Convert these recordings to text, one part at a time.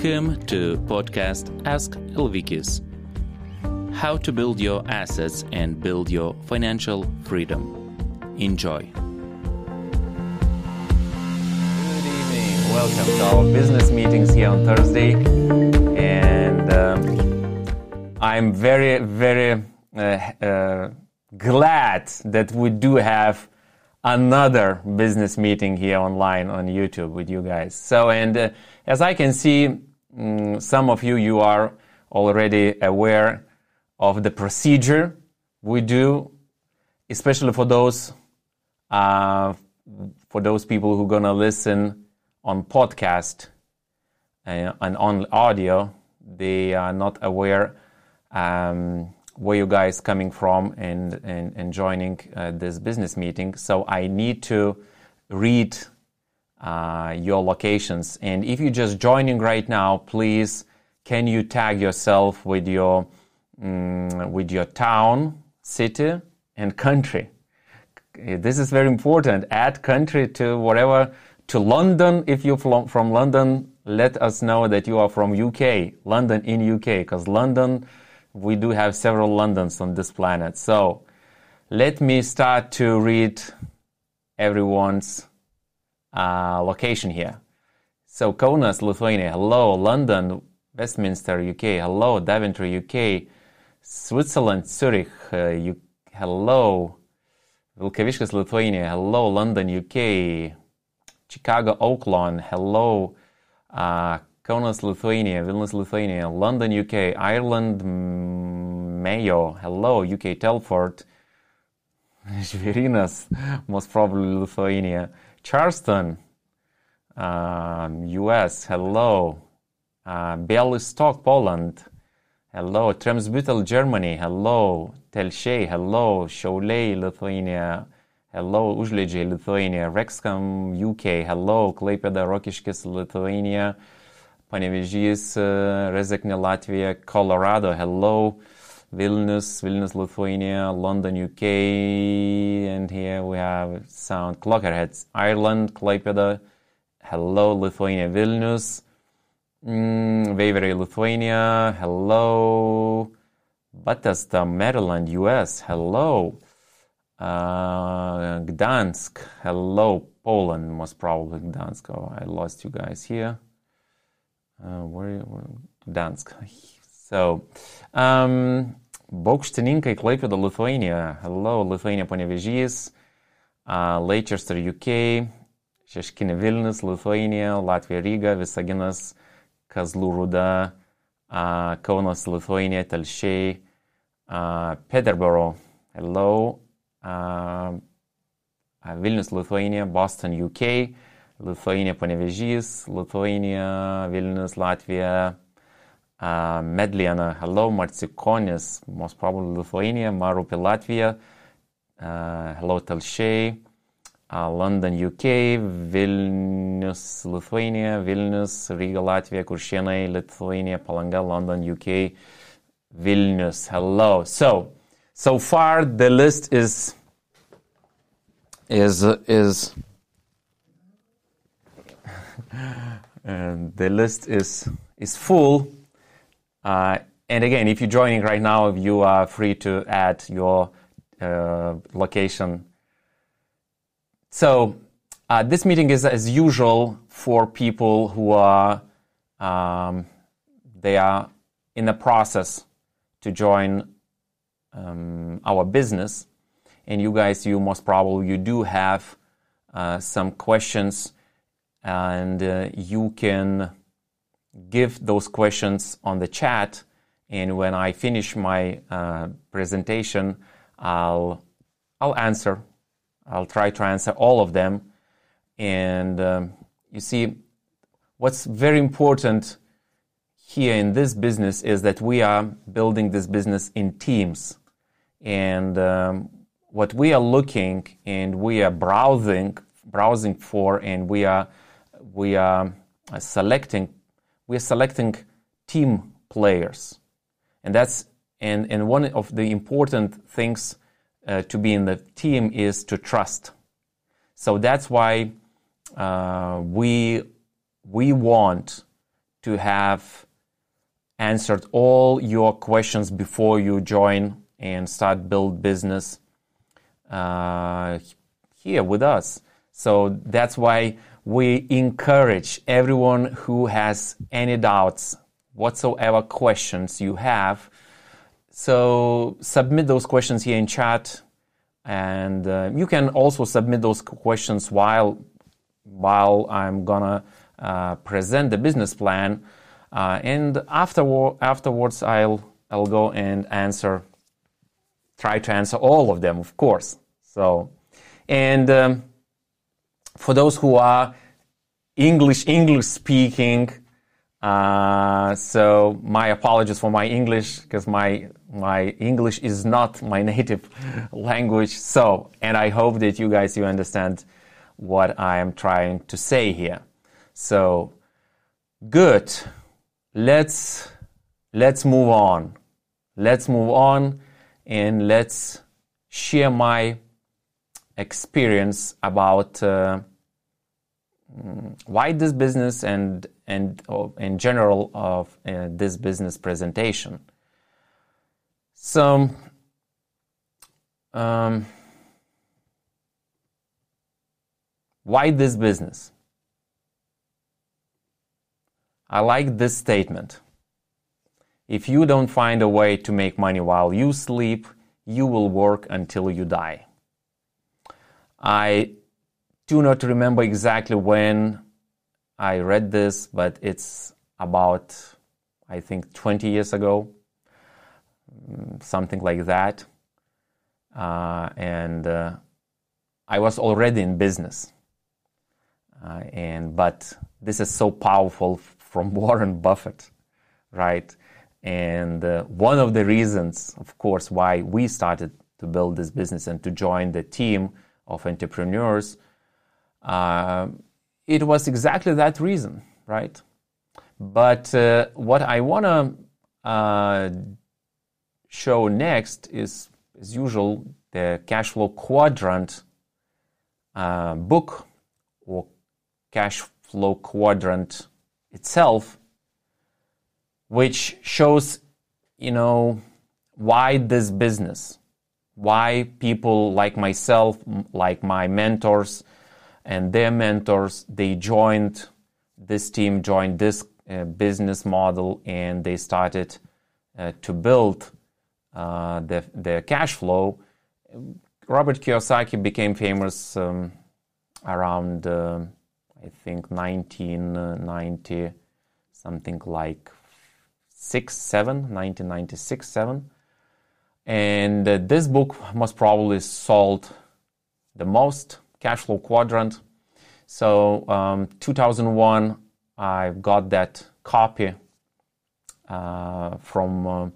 Welcome to podcast Ask Elvikis. How to build your assets and build your financial freedom. Enjoy. Good evening. Welcome to our business meetings here on Thursday. And I'm very glad that we do have another business meeting here online on YouTube with you guys. So, as I can see, some of you are already aware of the procedure we do, especially for those people who are gonna listen on podcast and on audio. They are not aware where you guys coming from and joining this business meeting. So I need to read your locations. And if you're just joining right now, please, can you tag yourself with your town, city, and country? This is very important. Add country to whatever, to London. If you're from London, let us know that you are from UK, London in UK, because London, we do have several Londons on this planet. So let me start to read everyone's location here. So Kaunas, Lithuania, hello. London, Westminster, UK, hello. Daventry, UK. Switzerland, Zurich, hello. Vilkaviškis, Lithuania, hello. London, UK. Chicago, Oakland, hello. Kaunas, Lithuania, Vilnius, Lithuania, London, UK, Ireland, Mayo, hello, UK, Telford, Žvėrynas, most probably Lithuania, Charleston, US, hello, Białystok, Poland, hello, Tremsbüttel, Germany, hello, Telšiai, hello, Šiauliai, Lithuania, hello, Užliedžiai, Lithuania, Wrexham, UK, hello, Klaipėda, Rokiškis, Lithuania, Panevėžys, Rezekne, Latvia, Colorado, hello, Vilnius, Lithuania, London, UK, and here we have Sound Clockerheads, Ireland, Klaipėda, hello, Lithuania, Vilnius, Waverly, Lithuania, hello, Bethesda, Maryland, US, hello, Gdansk, hello, Poland, most probably Gdansk. Oh, I lost you guys here. Where Gdansk. So, Baukštininkai, Klaipėda, Lithuania. Hello, Lithuania, Panevėžys. Leicester, UK. Šeškinė, Vilnius, Lithuania. Latvija, Riga. Visaginas, Kazlų Rūda. Kaunas, Lithuania. Telšiai. Peterborough. Hello. Vilnius, Lithuania. Boston, UK. Lithuania, Panevėžys, Lithuania, Vilnius, Latvia, Medliana, hello, Marcikonis, most probably Lithuania, Marupė, Latvia, hello, Telšiai, London, UK, Vilnius, Lithuania, Vilnius, Riga, Latvia, Kuršėnai, Lithuania, Palanga, London, UK, Vilnius, hello. So far the list is the list is full, and again, if you're joining right now, you are free to add your location. So this meeting is as usual for people who are they are in the process to join our business, and you guys, you most probably you do have some questions. And you can give those questions on the chat, and when I finish my presentation, I'll answer. I'll try to answer all of them. And you see, what's very important here in this business is that we are building this business in teams. And what we are looking and we are browsing for, and we are selecting team players, and that's and one of the important things to be in the team is to trust. So that's why we want to have answered all your questions before you join and start build business here with us. So that's why we encourage everyone who has any doubts, whatsoever questions you have. So submit those questions here in chat, and you can also submit those questions while I'm gonna present the business plan, and afterwards I'll go and try to answer all of them, of course. So, and for those who are English speaking, so my apologies for my English, because my English is not my native language. So, and I hope that you understand what I am trying to say here. So, good. Let's move on. Let's move on, and let's share my experience about why this business and in general of this business presentation. So, why this business? I like this statement. If you don't find a way to make money while you sleep, you will work until you die. I do not remember exactly when I read this, but it's about, I think, 20 years ago, something like that. And I was already in business. But this is so powerful from Warren Buffett, right? And one of the reasons, of course, why we started to build this business and to join the team of entrepreneurs, it was exactly that reason, right? But what I want to show next is, as usual, the Cash Flow Quadrant book, or Cash Flow Quadrant itself, which shows, why this business, why people like myself, like my mentors and their mentors, they joined this team, joined this business model, and they started to build the cash flow. Robert Kiyosaki became famous around, I think, 1990, something like 1996, 7. And this book most probably sold the most, Cash Flow Quadrant. So 2001, I got that copy from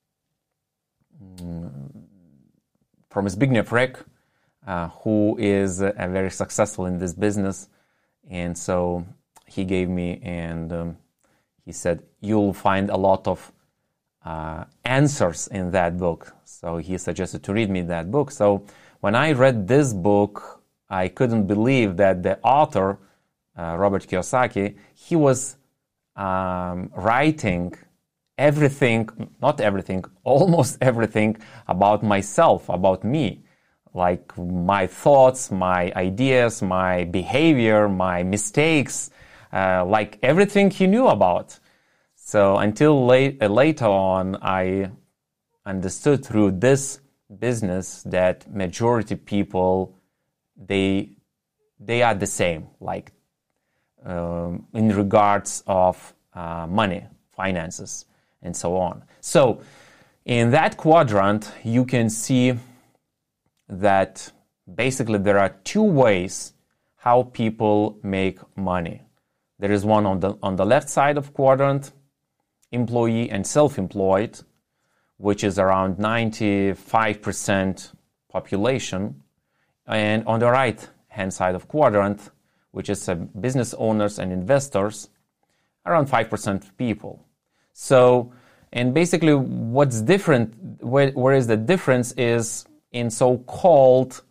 Zbigniew Rek, who is very successful in this business. And so he gave me, and he said, you'll find a lot of answers in that book. So he suggested to read me that book. So when I read this book, I couldn't believe that the author, Robert Kiyosaki, he was writing everything, not everything, almost everything about myself, about me. Like my thoughts, my ideas, my behavior, my mistakes, like everything he knew about. So until later on, I understood through this business that majority people, they are the same, like in regards of money, finances, and so on. So in that quadrant, you can see that basically there are two ways how people make money. There is one on the left side of quadrant, employee and self-employed, which is around 95% population, and on the right hand side of quadrant, which is business owners and investors, around 5% people. So, and basically what's different, where is the difference is in so-called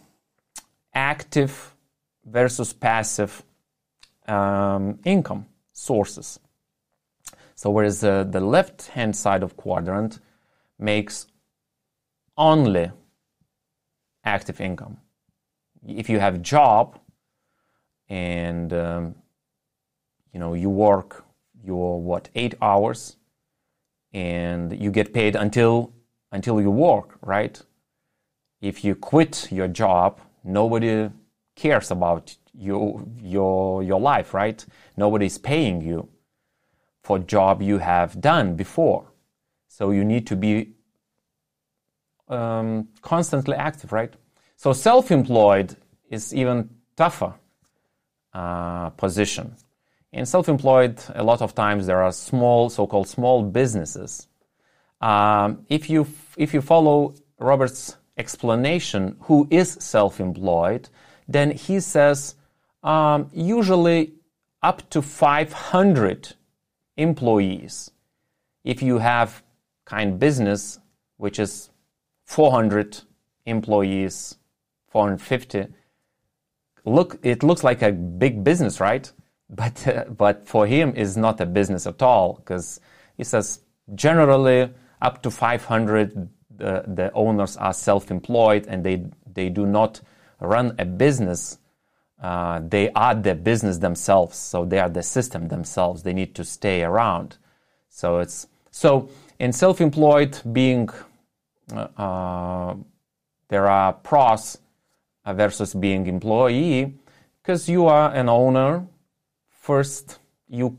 active versus passive income. sources. So whereas the left-hand side of quadrant makes only active income. If you have a job and you work your 8 hours and you get paid until you work, right? If you quit your job, nobody cares about your life, right? Nobody's paying you for job you have done before. So you need to be constantly active, right? So self-employed is even tougher position. In self-employed, a lot of times there are so-called small businesses. If you follow Robert's explanation, who is self-employed, then he says usually up to 500 employees. If you have kind business, which is 400 employees, 450, it looks like a big business, right? But for him, it's not a business at all, because he says generally up to 500 the owners are self-employed and they do not run a business. They are the business themselves, so they are the system themselves. They need to stay around. So in self-employed being there are pros versus being employee, because you are an owner. First, you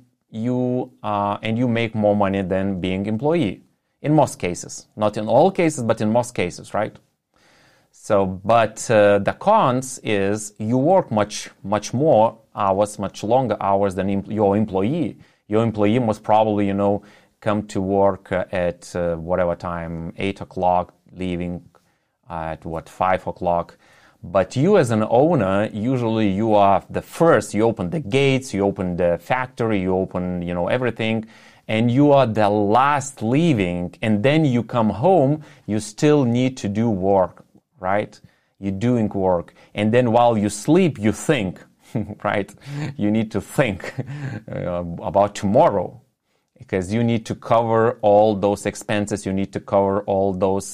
make more money than being employee. In most cases, not in all cases, but in most cases, right? So, but the cons is you work much more hours, much longer hours than your employee. Your employee must probably, come to work at whatever time, 8 o'clock, leaving at 5 o'clock. But you as an owner, usually you are the first. You open the gates, you open the factory, you open, everything. And you are the last leaving, and then you come home, you still need to do work, right? You're doing work. And then while you sleep, you think, right? You need to think about tomorrow, because you need to cover all those expenses. You need to cover all those,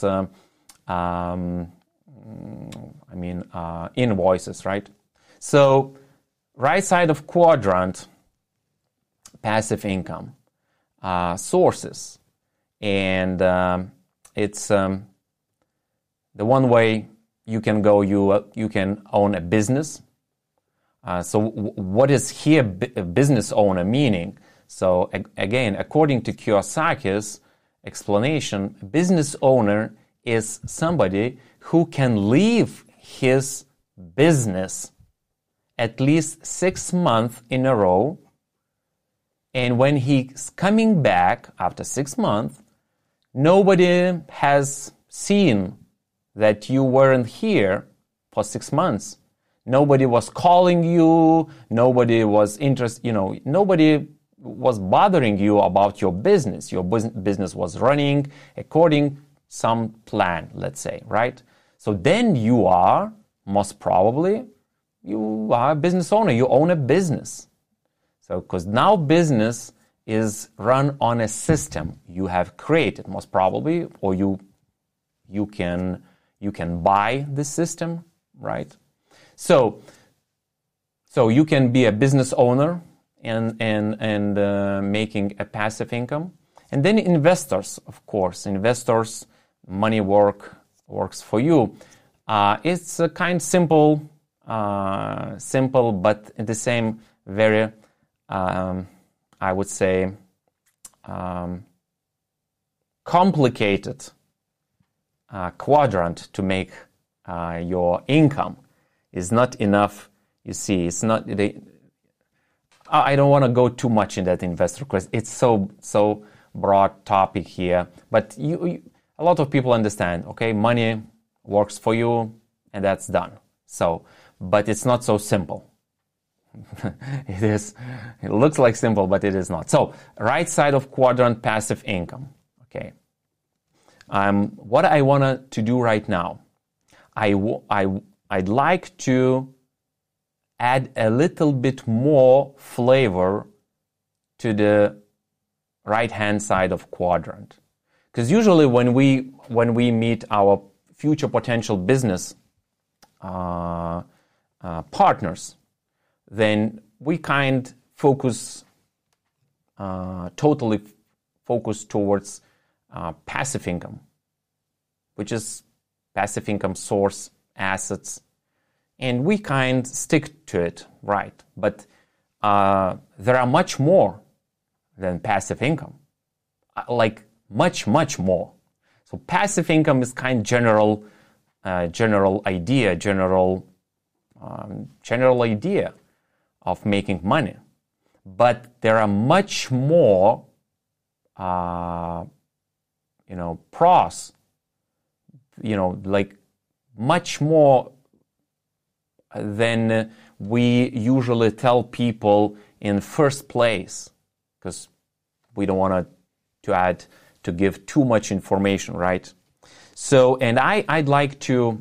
invoices, right? So right side of quadrant, passive income. Sources, and it's the one way you can go. You can own a business. So what is here a business owner meaning? So again, according to Kiyosaki's explanation, a business owner is somebody who can leave his business at least 6 months in a row. And when he's coming back after 6 months, nobody has seen that you weren't here for 6 months. Nobody was calling you. Nobody was interested. Nobody was bothering you about your business. Your business was running according some plan, let's say, right? So then you are most probably a business owner. You own a business. So, because now business is run on a system you have created, most probably, or you can buy the system, right? So you can be a business owner and making a passive income, and then investors, of course, money works for you. It's a kind simple, but at the same very. I would say complicated quadrant to make your income. Is not enough. You see, it's not. I don't want to go too much in that investor because it's so broad topic here. But a lot of people understand. Okay, money works for you, and that's done. So, but it's not so simple. It looks like simple, but it is not. So, right side of quadrant, passive income. Okay. What I want to do right now, I'd like to add a little bit more flavor to the right-hand side of quadrant. Because usually when we meet our future potential business partners, then we totally focus towards passive income, which is passive income source, assets, and we stick to it, right? But there are much more than passive income, like much more. So passive income is general idea of making money, but there are much more, pros, like much more than we usually tell people in first place, because we don't want to give too much information, right? So, and I'd like to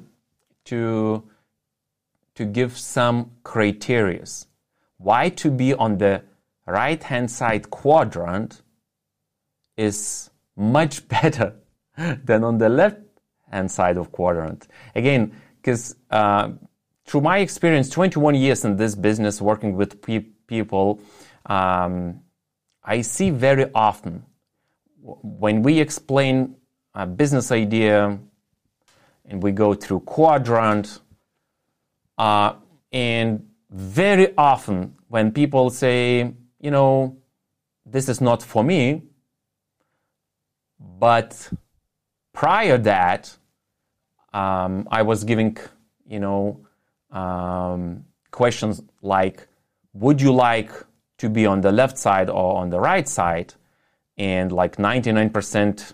give some criterias why to be on the right-hand side quadrant is much better than on the left-hand side of quadrant. Again, because through my experience, 21 years in this business, working with people, I see very often when we explain a business idea and we go through quadrant, and very often when people say, this is not for me, but prior that, I was giving, questions like, would you like to be on the left side or on the right side? And like 99%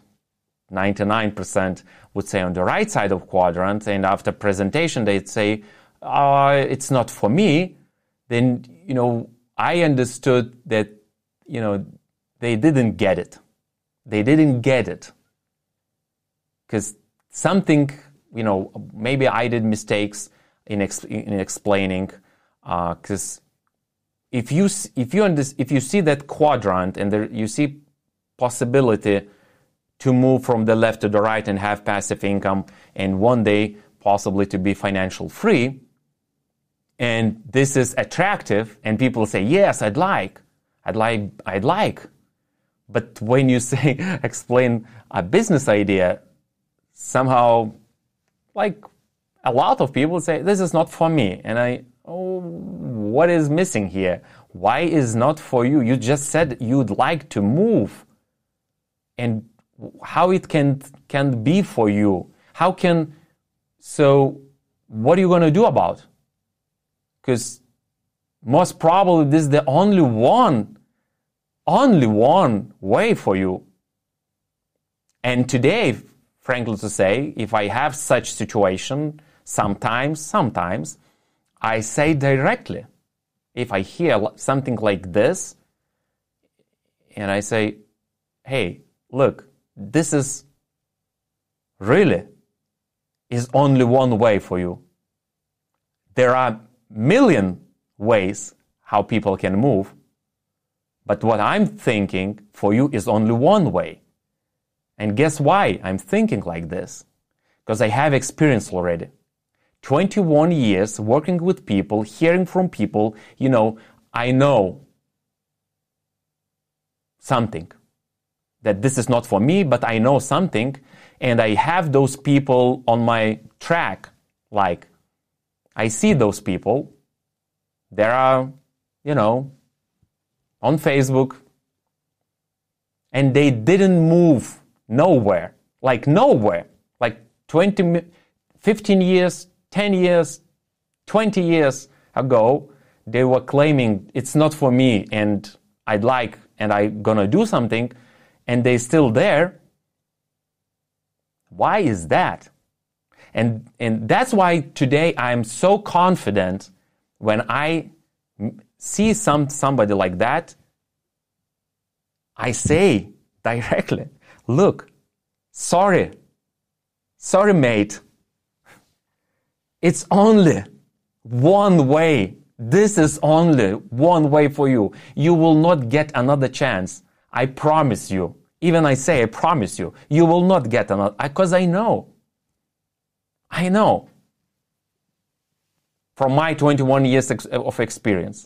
would say on the right side of quadrant. And after presentation, they'd say, it's not for me. Then, I understood that, they didn't get it. They didn't get it. Because something, maybe I did mistakes in explaining. Because if you see that quadrant and you see possibility to move from the left to the right and have passive income, and one day possibly to be financial free, and this is attractive, and people say, yes, I'd like. But when you say, explain a business idea, somehow, like a lot of people say, this is not for me. And what is missing here? Why is not for you? You just said you'd like to move. And how it can be for you? So what are you going to do about it? Because most probably this is the only one way for you. And today, frankly to say, if I have such situation, sometimes, I say directly, if I hear something like this, and I say, hey, look, this is only one way for you. There are million ways how people can move, but what I'm thinking for you is only one way. And guess why I'm thinking like this? Because I have experience already. 21 years working with people, hearing from people, I know something. That this is not for me, but I know something, and I have those people on my track. Like, I see those people. There are, on Facebook, and they didn't move nowhere. Like 15 years, 10 years, 20 years ago, they were claiming it's not for me, and I'm gonna do something, and they're still there. Why is that? And that's why today I'm so confident when I see somebody like that, I say directly, look, sorry mate, it's only one way This is only one way for you. You will not get another chance. I promise you. Even I say, I promise you, you will not get another, because I know. I know. From my 21 years of experience.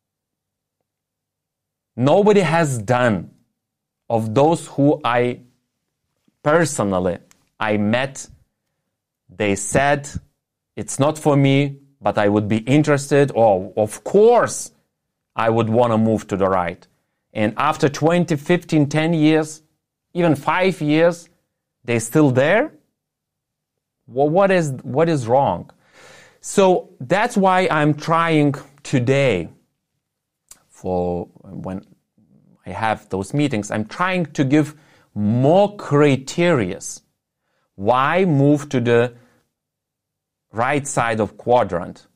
Nobody has done, of those who I personally, I met, they said, it's not for me, but I would be interested, or of course, I would want to move to the right. And after 20, 15, 10 years, even 5 years, they're still there? Well, what is wrong? So that's why I'm trying today, for when I have those meetings, I'm trying to give more criteria. Why move to the right side of quadrant?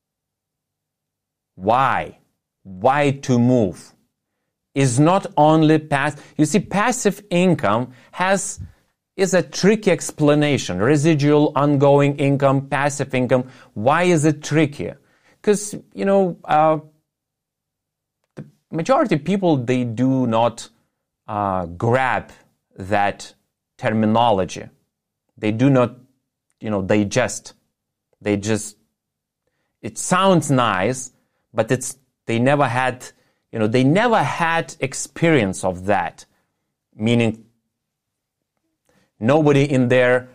Why? Why to move? Is not only passive. You see, passive income is a tricky explanation. Residual, ongoing income, passive income. Why is it tricky? Because, the majority of people, they do not grab that terminology. They do not, digest. They just, it sounds nice, but they never had experience of that. Meaning, nobody in their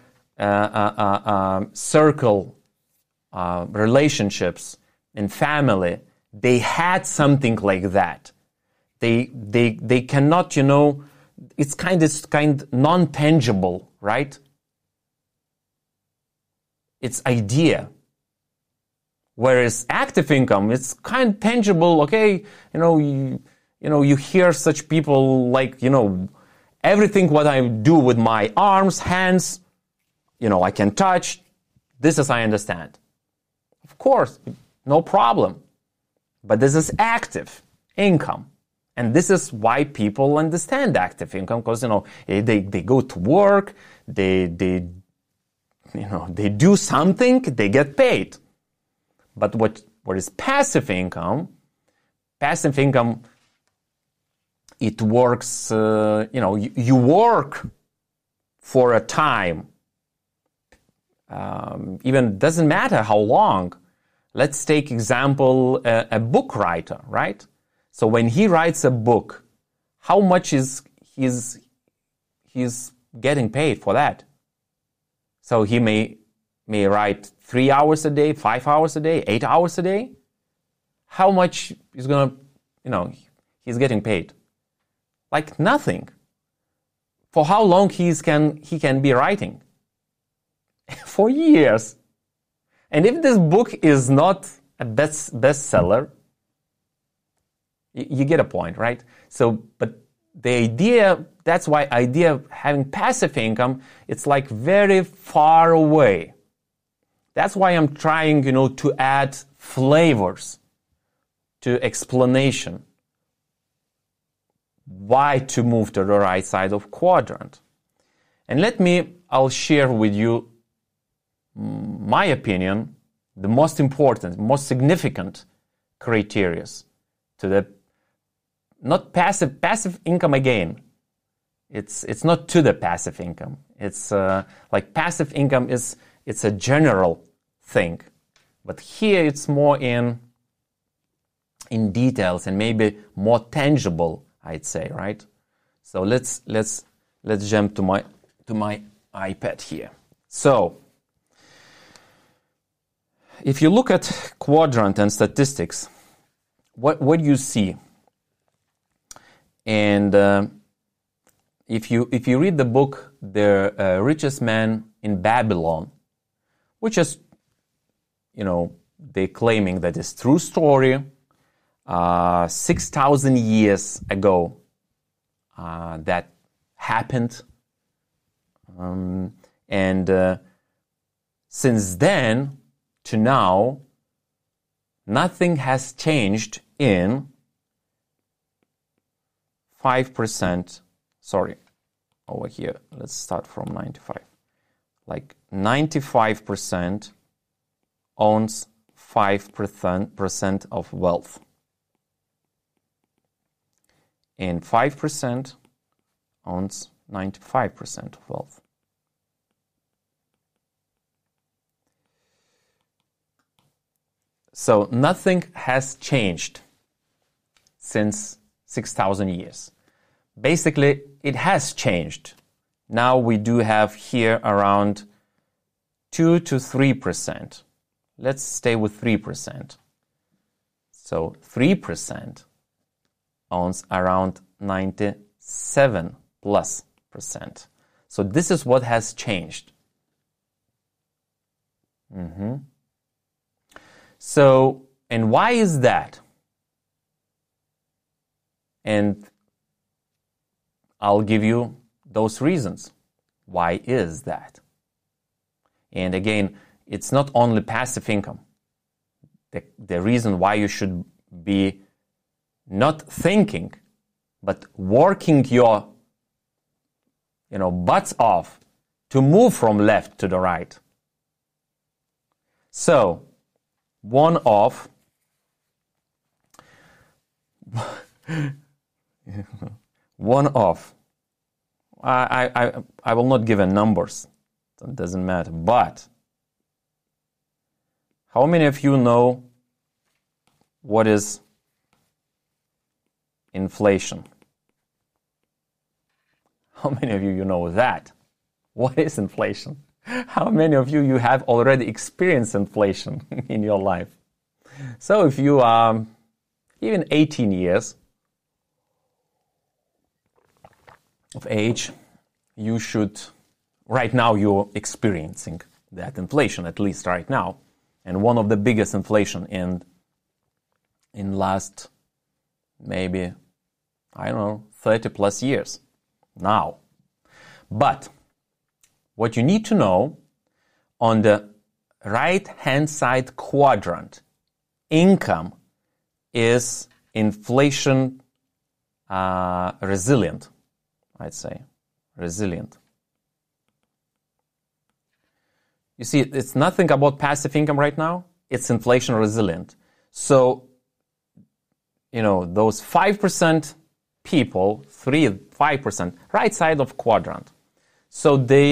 circle, relationships, and family, they had something like that. They cannot, it's kind of non-tangible, right? It's idea. Whereas active income, it's kind of tangible. Okay, you hear such people like, everything what I do with my arms, hands, I can touch. This is I understand. Of course, no problem. But this is active income. And this is why people understand active income, because, they go to work, they do something, they get paid. But what is passive income? Passive income, it works, you work for a time. Even doesn't matter how long. Let's take example, a book writer, right? So when he writes a book, how much is he's getting paid for that? So he may write 3 hours a day, 5 hours a day, 8 hours a day. How much is he's getting paid? Like nothing. For how long he can be writing? For years. And if this book is not a bestseller, you get a point, right? So, but the idea, that's why idea of having passive income, it's like very far away. That's why I'm trying, to add flavors to explanation. Why to move to the right side of quadrant. And I'll share with you my opinion, the most important, most significant criteria to the, not passive income again. It's not to the passive income. It's like passive income it's a general thing. But here it's more in details and maybe more tangible, I'd say, right? So let's jump to my iPad here. So if you look at quadrant and statistics, what do you see? And if you read the book, The Richest Man in Babylon, which is, they're claiming that it's true story, 6,000 years ago that happened. And since then to now, nothing has changed in 5%. Sorry, over here, let's start from 95. Like 95% owns 5% of wealth. And 5% owns 95% of wealth. So nothing has changed since 6,000 years. Basically, it has changed. Now we do have here around 2 to 3%. Let's stay with 3%. So 3% owns around 97+%. So this is what has changed. So, and why is that? And I'll give you those reasons. Why is that? And again, it's not only passive income. The reason why you should be not thinking, but working your butts off to move from left to the right. So, one of I will not give numbers. It doesn't matter. But how many of you know what is inflation? How many of you know that? What is inflation? How many of you have already experienced inflation in your life? So if you are even 18 years of age, you should, right now you're experiencing that inflation, at least right now. And one of the biggest inflation in last maybe, 30 plus years now. But what you need to know, on the right-hand side quadrant, income is inflation resilient, I'd say. Resilient. You see, it's nothing about passive income right now. It's inflation resilient. So, those 5% people, 5%, right side of quadrant. So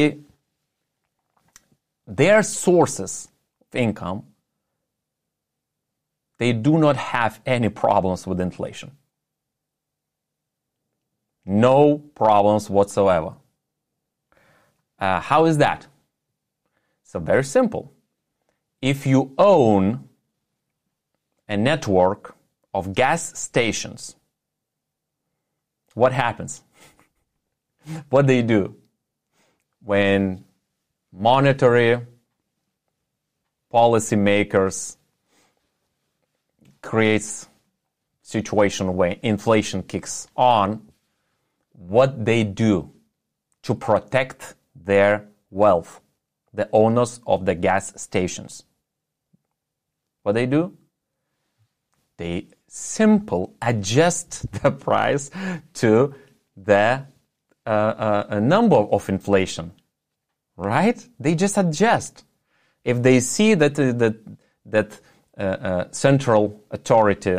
their sources of income, they do not have any problems with inflation. No problems whatsoever. How is that? So very simple. If you own a network of gas stations, what happens? What they do when monetary policymakers creates situation where inflation kicks on, what they do to protect their wealth, the owners of the gas stations. What they do? They simply adjust the price to the number of inflation, right? They just adjust. If they see that central authority,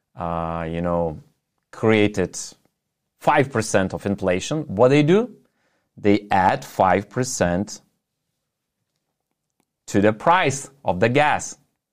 created 5% of inflation, what they do? They add 5% to the price of the gas.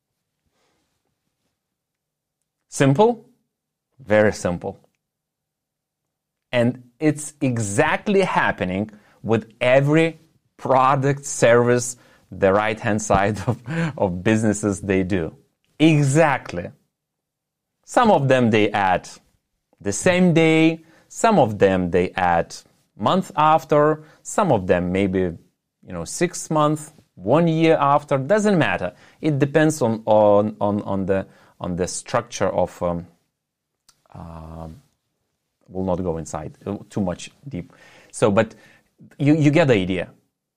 Simple? Very simple. And it's exactly happening with every product, service, the right-hand side of businesses they do. Exactly. Some of them they add the same day, some of them they add month after, some of them maybe 6 months, 1 year after. Doesn't matter. It depends on the structure of. Will not go inside too much deep. So, but you get the idea.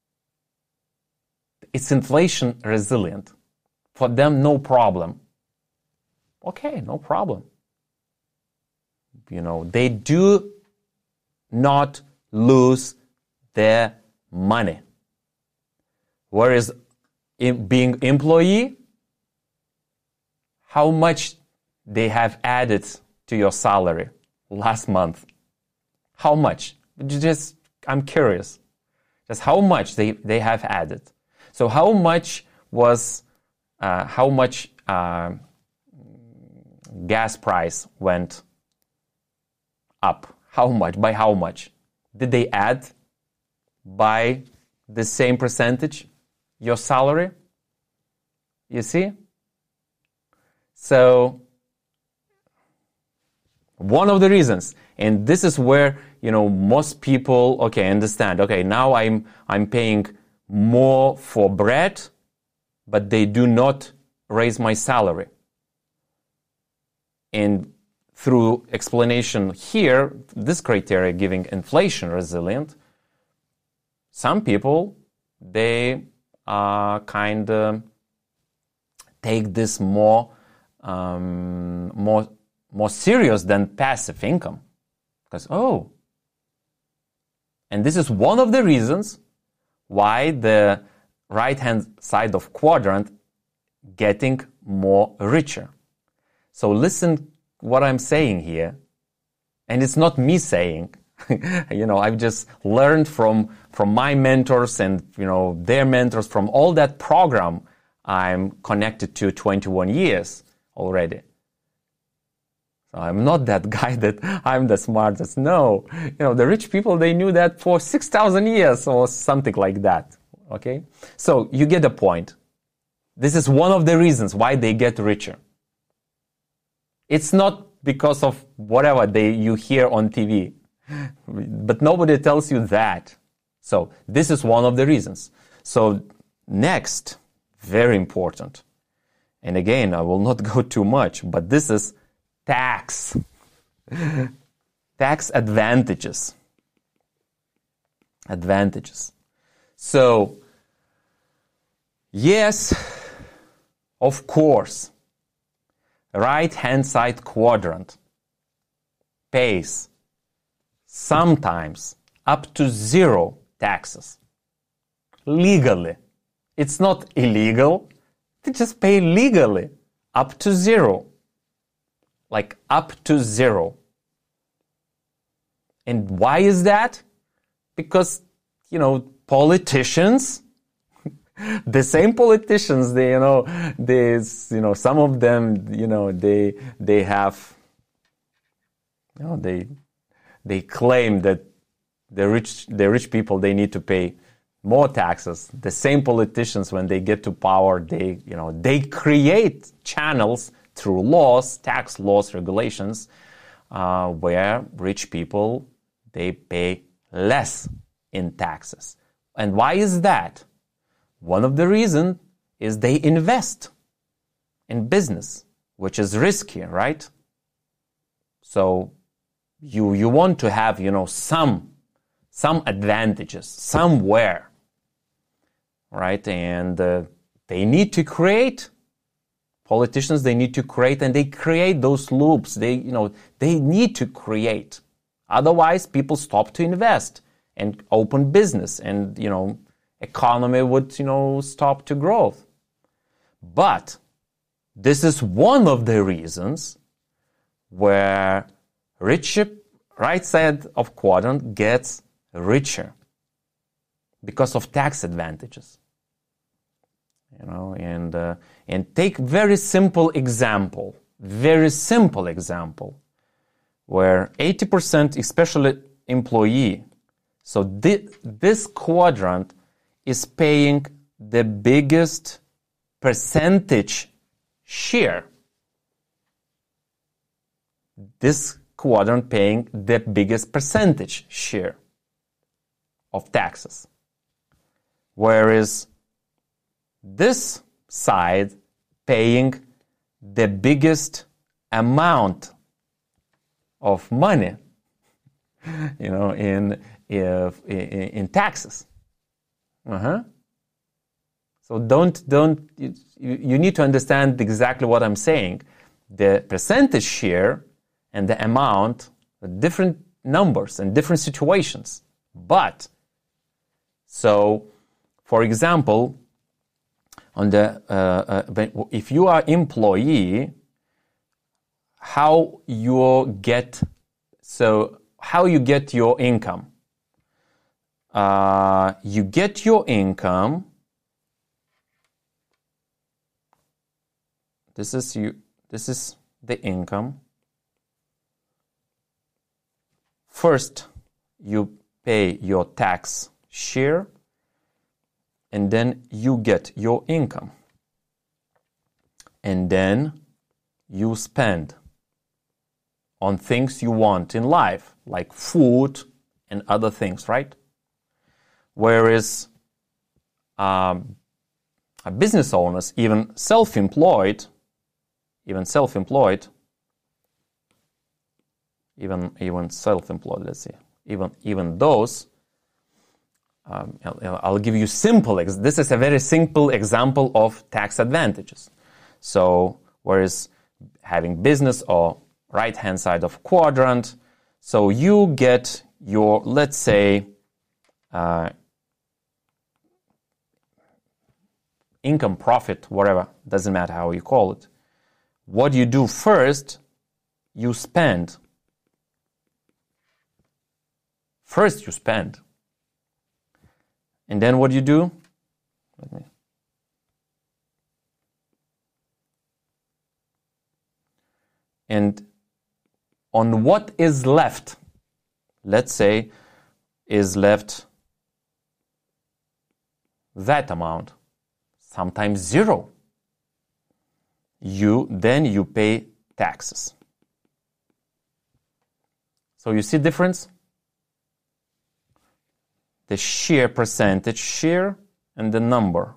It's inflation resilient. For them, no problem. Okay, no problem. They do not lose their money. Whereas being employee, how much they have added to your salary last month. How much? I'm curious. Just how much they have added. So how much gas price went up? How much? By how much? Did they add by the same percentage your salary? You see? So one of the reasons, and this is where, most people, understand, now I'm paying more for bread, but they do not raise my salary. And through explanation here, this criteria giving inflation resilient, some people, they kind of take this more serious than passive income. Because, and this is one of the reasons why the right-hand side of quadrant getting more richer. So listen what I'm saying here. And it's not me saying. I've just learned from my mentors and, their mentors from all that program I'm connected to 21 years already. So I'm not that guy that I'm the smartest. No. The rich people, they knew that for 6,000 years or something like that. Okay? So you get the point. This is one of the reasons why they get richer. It's not because of whatever you hear on TV. But nobody tells you that. So this is one of the reasons. So next, very important. And again, I will not go too much, but this is tax. Tax advantages. So, yes, of course, right-hand side quadrant pays sometimes up to 0 taxes. Legally. It's not illegal. They just pay legally up to 0. Like up to 0. And why is that? Because, politicians, the same politicians, some of them, they have, they claim that the rich people, they need to pay more taxes. The same politicians, when they get to power, they create channels through laws, tax laws, regulations, where rich people, they pay less in taxes. And why is that? One of the reasons is they invest in business, which is risky, right? So you want to have, some advantages somewhere, right? And they need to create. Politicians, they need to create, and they create those loops. They need to create. Otherwise, people stop to invest and open business, and, economy would, stop to growth. But this is one of the reasons where right side of quadrant gets richer because of tax advantages. And take very simple example, where 80%, especially employee, so this quadrant is paying the biggest percentage share. This quadrant paying the biggest percentage share of taxes. Whereas this side paying the biggest amount of money, in taxes. So you need to understand exactly what I'm saying. The percentage share and the amount are different numbers and different situations. But, so, for example, if you are employee, how you get your income. You get your income. This is the income. First, you pay your tax share, and then you get your income. And then you spend on things you want in life, like food and other things, right? Whereas business owners, even self-employed, let's see, even those, I'll give you this is a very simple example of tax advantages. So, whereas having business or right-hand side of quadrant, so you get your, let's say, income, profit, whatever, doesn't matter how you call it. What you do first, you spend. First you spend. And then what you do? And on what is left, let's say, is left that amount, sometimes zero. Then you pay taxes. So you see difference? The share, percentage share, and the number,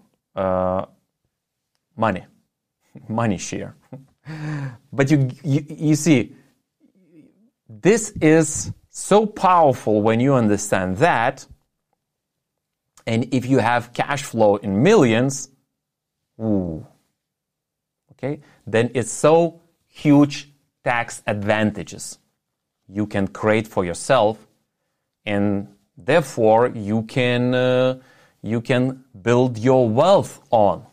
money share. But you see, this is so powerful when you understand that. And if you have cash flow in millions, okay, then it's so huge tax advantages you can create for yourself, and therefore you can build your wealth on.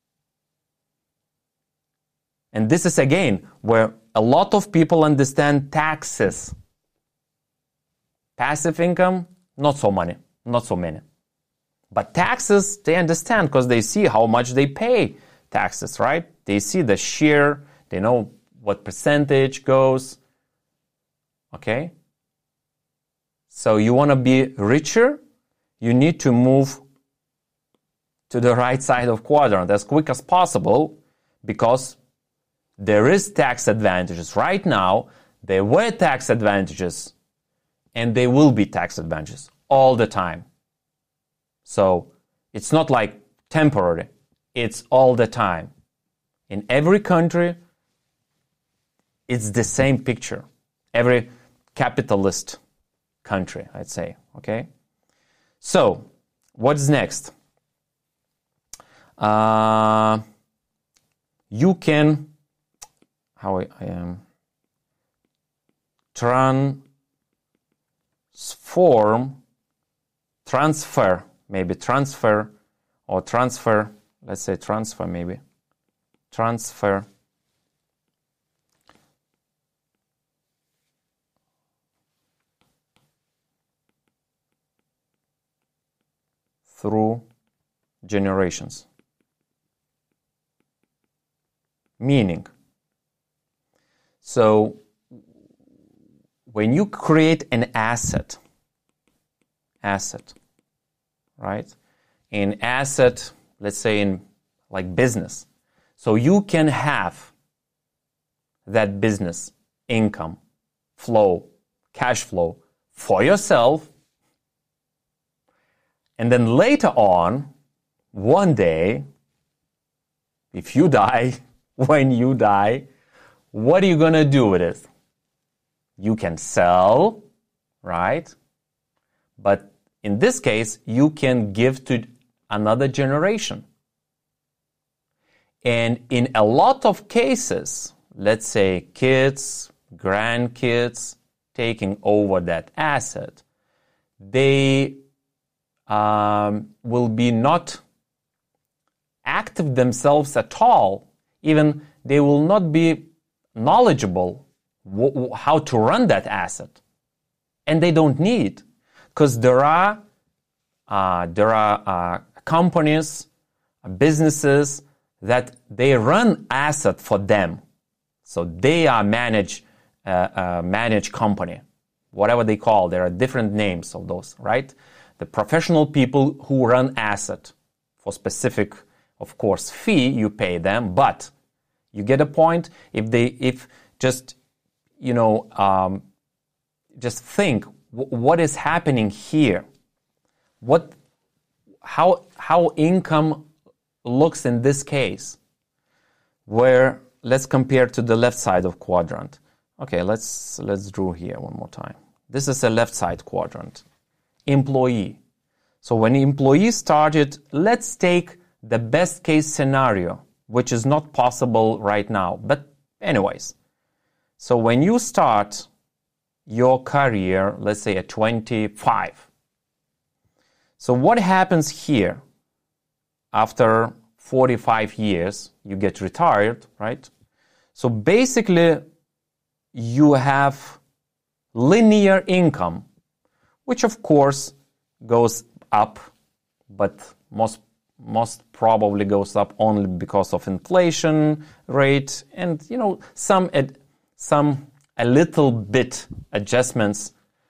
And this is again where a lot of people understand taxes. Passive income, not so many. But taxes, they understand because they see how much they pay taxes, right? They see the share, they know what percentage goes. Okay? So you want to be richer, you need to move to the right side of quadrant as quick as possible, because there is tax advantages. Right now, there were tax advantages, and there will be tax advantages all the time. So it's not like temporary, it's all the time. In every country, it's the same picture. Every capitalist country, I'd say, okay? So, what's next? You can, transfer, let's say transfer maybe. Transfer through generations. Meaning, so when you create an asset, right? An asset, let's say in like business. So you can have that business income, flow, cash flow for yourself. And then later on, one day, if you die, when you die, what are you going to do with it? You can sell, right? But in this case, you can give to another generation. And in a lot of cases, let's say kids, grandkids taking over that asset, they will be not active themselves at all. Even they will not be knowledgeable how to run that asset. And they don't need, because there are companies, businesses that they run asset for them. So they are managed company, whatever they call. There are different names of those, right? The professional people who run asset for specific, of course, fee you pay them, but you get a point. Just think what is happening here. How income looks in this case, where let's compare to the left side of quadrant. Okay, let's draw here one more time. This is a left side quadrant. Employee. So when employee started, let's take the best case scenario, which is not possible right now. But anyways, so when you start your career, let's say at 25. So what happens here? After 45 years, you get retired, right? So basically, you have linear income, which of course goes up, but most probably goes up only because of inflation rate and a little bit adjustments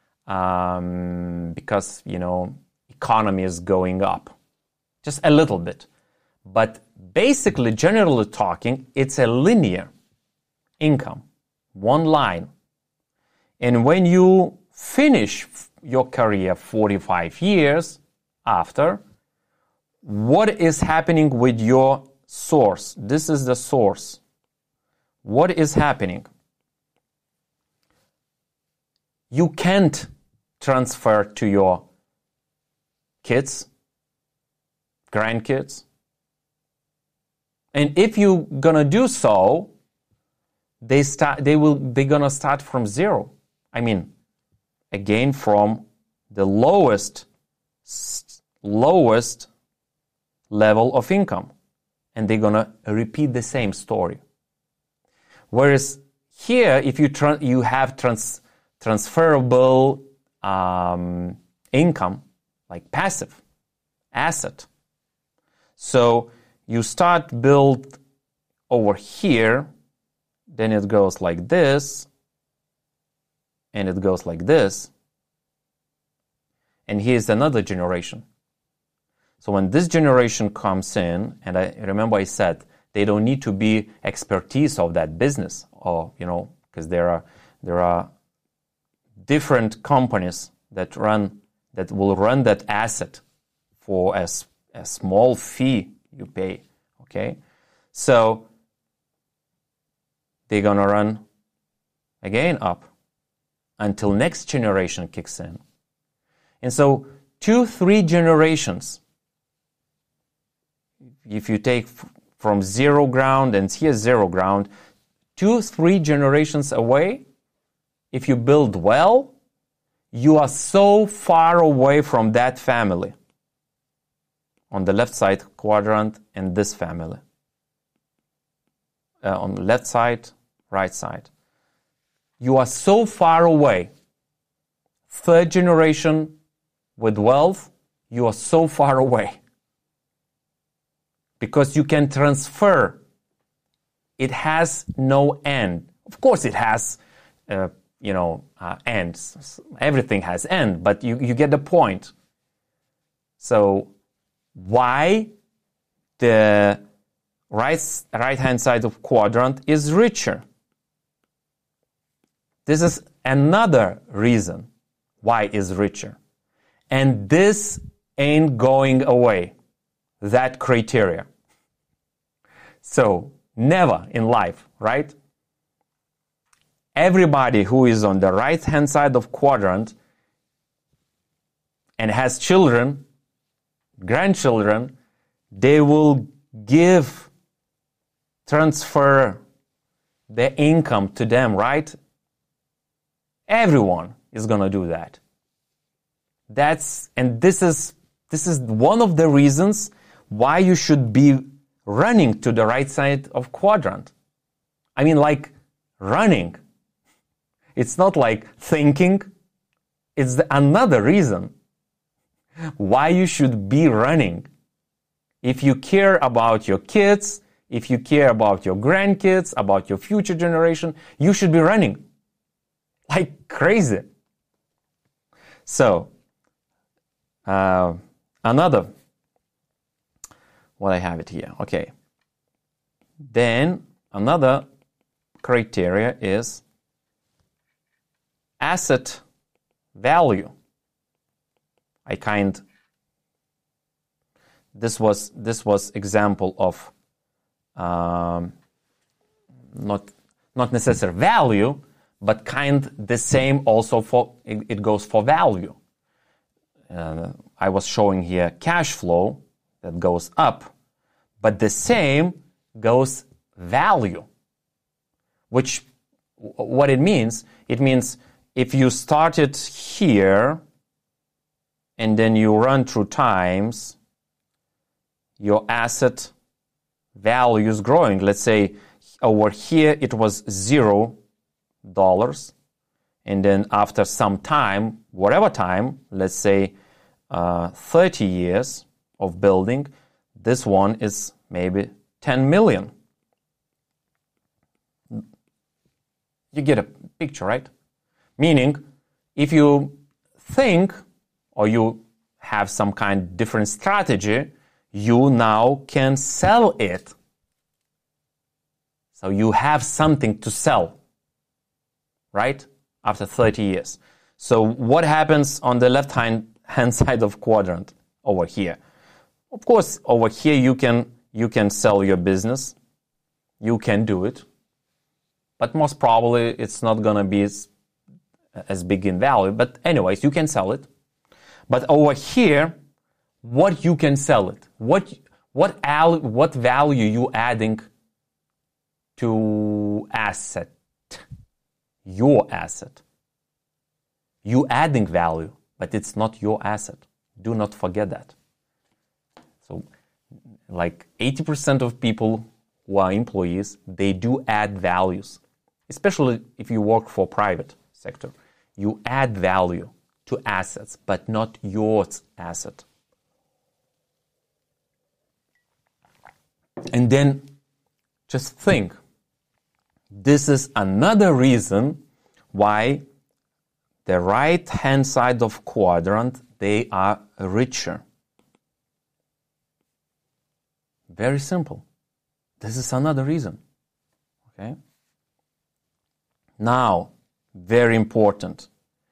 because economy is going up, just a little bit. But basically, generally talking, it's a linear income, one line. And when you finish your career 45 years after, what is happening with your source? This is the source. What is happening? You can't transfer to your kids, grandkids. And if you're gonna do so, they're gonna start from zero. I mean, again, from the lowest level of income, and they're gonna repeat the same story. Whereas here, if you have transferable income, like passive asset, so you start build over here, then it goes like this, and it goes like this, and here's another generation. So when this generation comes in, and I remember I said they don't need to be expertise of that business, or because there are different companies that will run that asset for a small fee you pay. Okay, so they're gonna run again up until next generation kicks in. And so 2-3 generations, if you take from zero ground, and here's zero ground, 2-3 generations away, if you build well, you are so far away from that family on the left side quadrant and this family. On the left side, right side. You are so far away. Third generation with wealth, you are so far away. Because you can transfer. It has no end. Of course it has, ends. Everything has end, but you get the point. So why the right-hand side of quadrant is richer? This is another reason why is richer. And this ain't going away, that criteria. So, never in life, right? Everybody who is on the right-hand side of quadrant and has children, grandchildren, they will transfer the income to them, right? Everyone is going to do that. This is one of the reasons why you should be running to the right side of quadrant. I mean, like running. It's not like thinking. It's another reason why you should be running. If you care about your kids, if you care about your grandkids, about your future generation, you should be running like crazy. So, another, what I have it here, okay. Then another criteria is asset value. This was example of not necessarily value, but the same also for it goes for value. I was showing here cash flow that goes up, but the same goes value. Which what it means? It means if you started here and then you run through times, your asset value is growing. Let's say over here it was $0, and then after some time, whatever time, let's say 30 years of building, this one is maybe 10 million. You get a picture, right? Meaning, if you think or you have some kind of different strategy, you now can sell it. So you have something to sell, right? After 30 years. So what happens on the left-hand side of quadrant over here? Of course, over here you can sell your business. You can do it. But most probably it's not going to be as big in value. But anyways, you can sell it. But over here, what you can sell it? What value you adding to asset? Your asset. You adding value, but it's not your asset. Do not forget that. So, like 80% of people who are employees, they do add values. Especially if you work for private sector. You add value to assets, but not your asset. And then just think, this is another reason why the right-hand side of quadrant, they are richer. Very simple. This is another reason. Okay? Now, very important.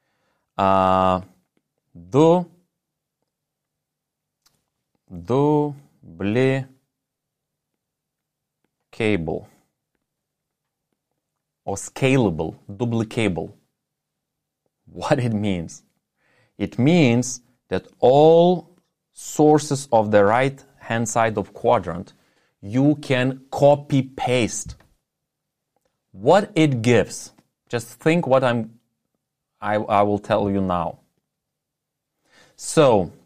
Duplicable or scalable, duplicable. What it means? It means that all sources of the right-hand side of quadrant, you can copy-paste. What it gives, just think what I will tell you now. So,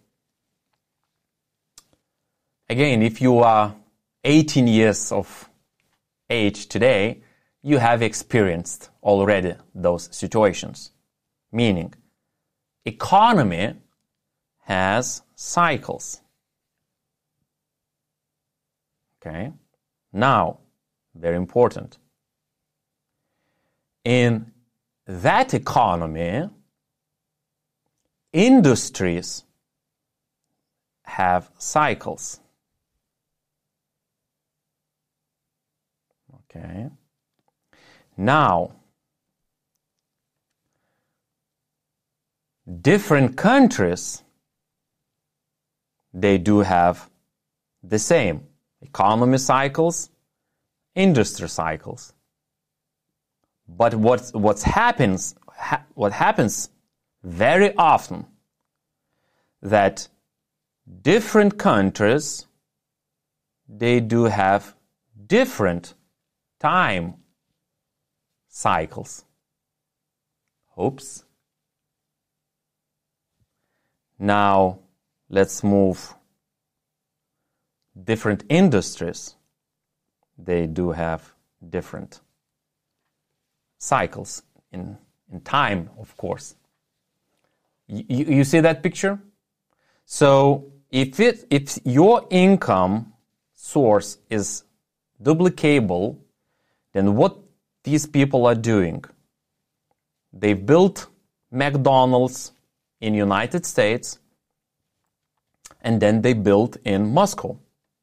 again, if you are 18 years of age today, you have experienced already those situations. Meaning, economy has cycles. Okay? Now, very important. In that economy, industries have cycles. Okay. Now, different countries, they do have the same economy cycles, industry cycles. But what happens very often, that different countries, they do have different time cycles. Oops. Now, let's move. Different industries, they do have different cycles in in time, of course. You see that picture? So if your income source is duplicable, then what these people are doing? They built McDonald's in United States, and then they built in Moscow.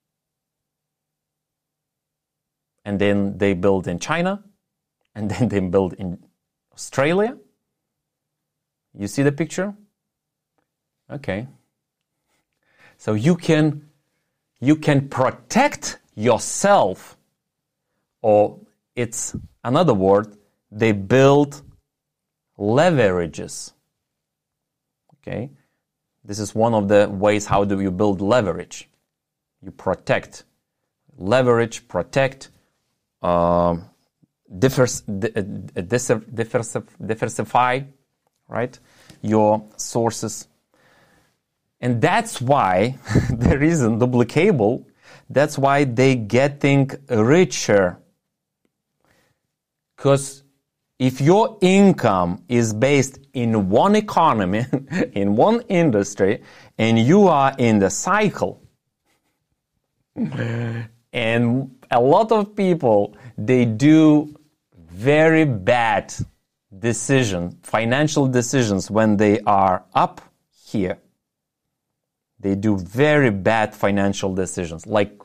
And then they build in China, and then they build in Australia. You see the picture? Okay. So you can protect yourself, or it's another word, they build leverages. Okay? This is one of the ways how do you build leverage. You protect. Leverage, protect, diversify, right, your sources. And that's why the reason duplicable, that's why they getting richer. Because if your income is based in one economy, in one industry, and you are in the cycle, and a lot of people, they do very bad decisions, financial decisions when they are up here. They do very bad financial decisions, like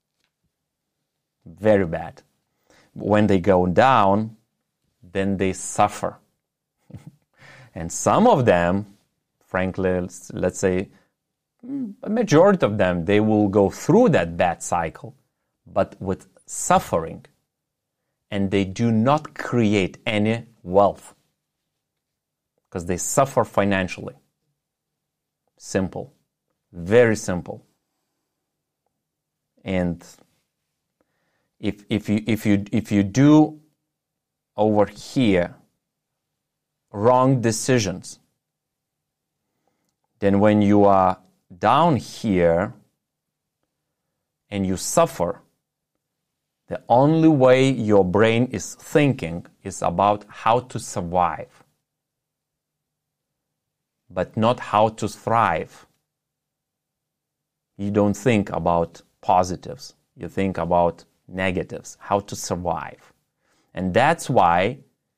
very bad. When they go down, then they suffer. And some of them, frankly, let's say a majority of them, they will go through that bad cycle, but with suffering. And they do not create any wealth because they suffer financially. Simple. Very simple. And if you do over here wrong decisions, then when you are down here and you suffer, the only way your brain is thinking is about how to survive, but not how to thrive. You don't think about positives. You think about negatives, how to survive. And that's why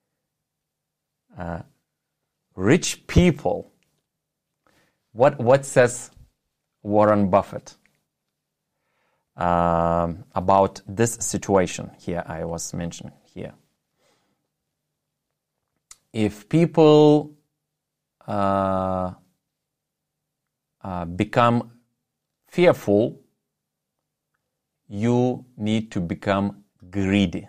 rich people, what says Warren Buffett about this situation here I was mentioning here? If people become fearful, you need to become greedy.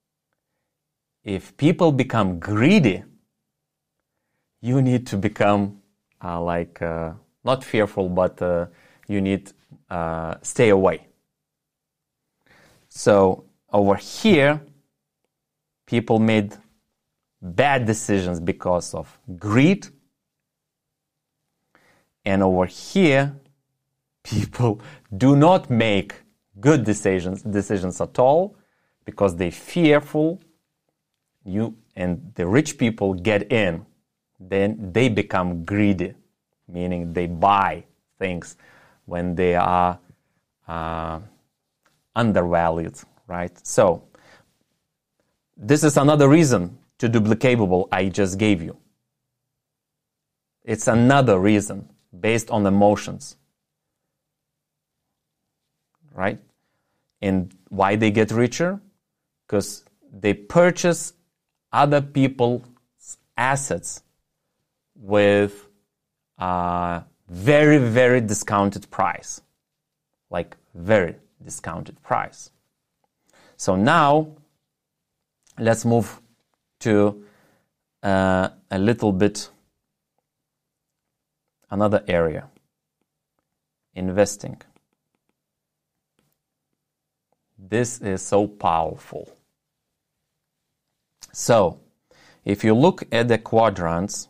If people become greedy, you need to become not fearful, but you need stay away. So over here, people made bad decisions because of greed. And over here, people do not make good decisions at all because they're fearful. And the rich people get in, then they become greedy, meaning they buy things when they are undervalued, right? So this is another reason to duplicable I just gave you. It's another reason based on emotions, right? And why they get richer? Because they purchase other people's assets with a very, very discounted price. Like very discounted price. So now, let's move to a little bit another area. Investing. This is so powerful. So, if you look at the quadrants,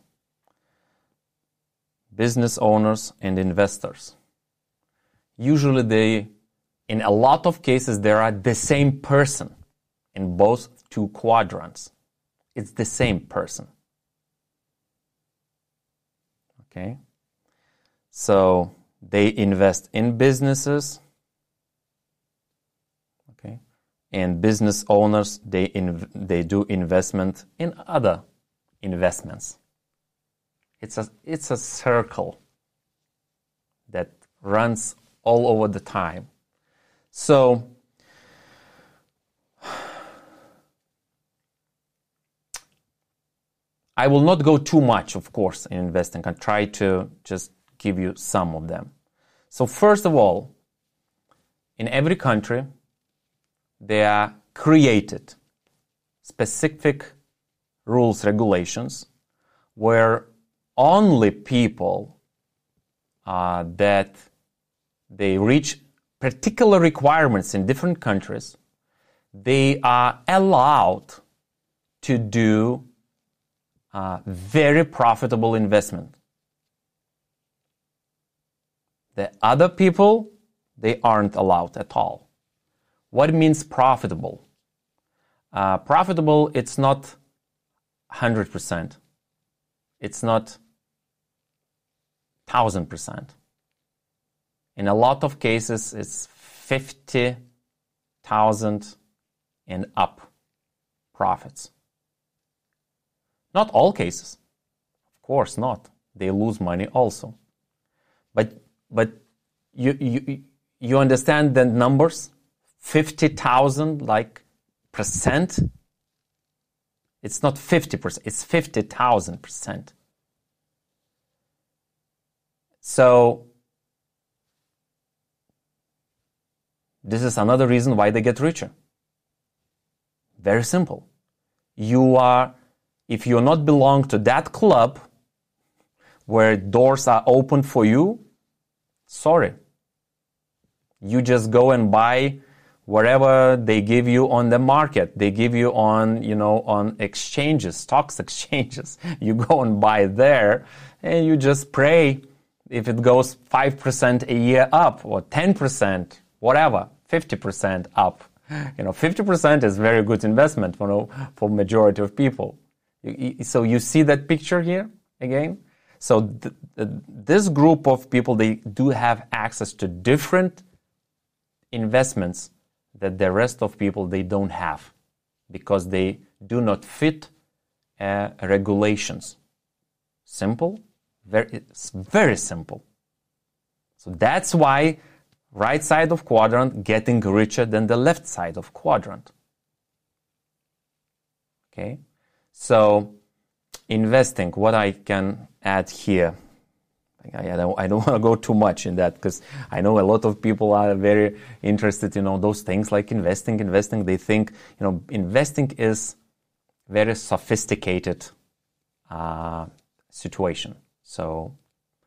business owners and investors, usually in a lot of cases, they are the same person in both two quadrants. It's the same person. Okay? So they invest in businesses, okay? And business owners, they do investment in other investments. It's a circle that runs all over the time. So I will not go too much, of course, in investing. I'll try to just give you some of them. So first of all, in every country, there are created specific rules, regulations, where only people that they reach particular requirements in different countries, they are allowed to do very profitable investment. The other people, they aren't allowed at all. What means profitable? Profitable, it's not 100%. It's not 1,000%. In a lot of cases, it's 50,000 and up profits. Not all cases. Of course not. They lose money also. But you understand the numbers? 50,000 percent. It's not 50%, it's 50,000%. So this is another reason why they get richer. Very simple. If you not belong to that club where doors are open for you, sorry. You just go and buy whatever they give you on the market. They give you on exchanges, stocks exchanges. You go and buy there and you just pray if it goes 5% a year up or 10%, whatever, 50% up. 50% is very good investment for majority of people. So you see that picture here again? So this group of people, they do have access to different investments that the rest of people, they don't have because they do not fit regulations. Simple? It's very simple. So that's why right side of quadrant getting richer than the left side of quadrant. Okay? So investing, what I can add here, I don't want to go too much in that because I know a lot of people are very interested in those things like investing. They think investing is very sophisticated situation. So,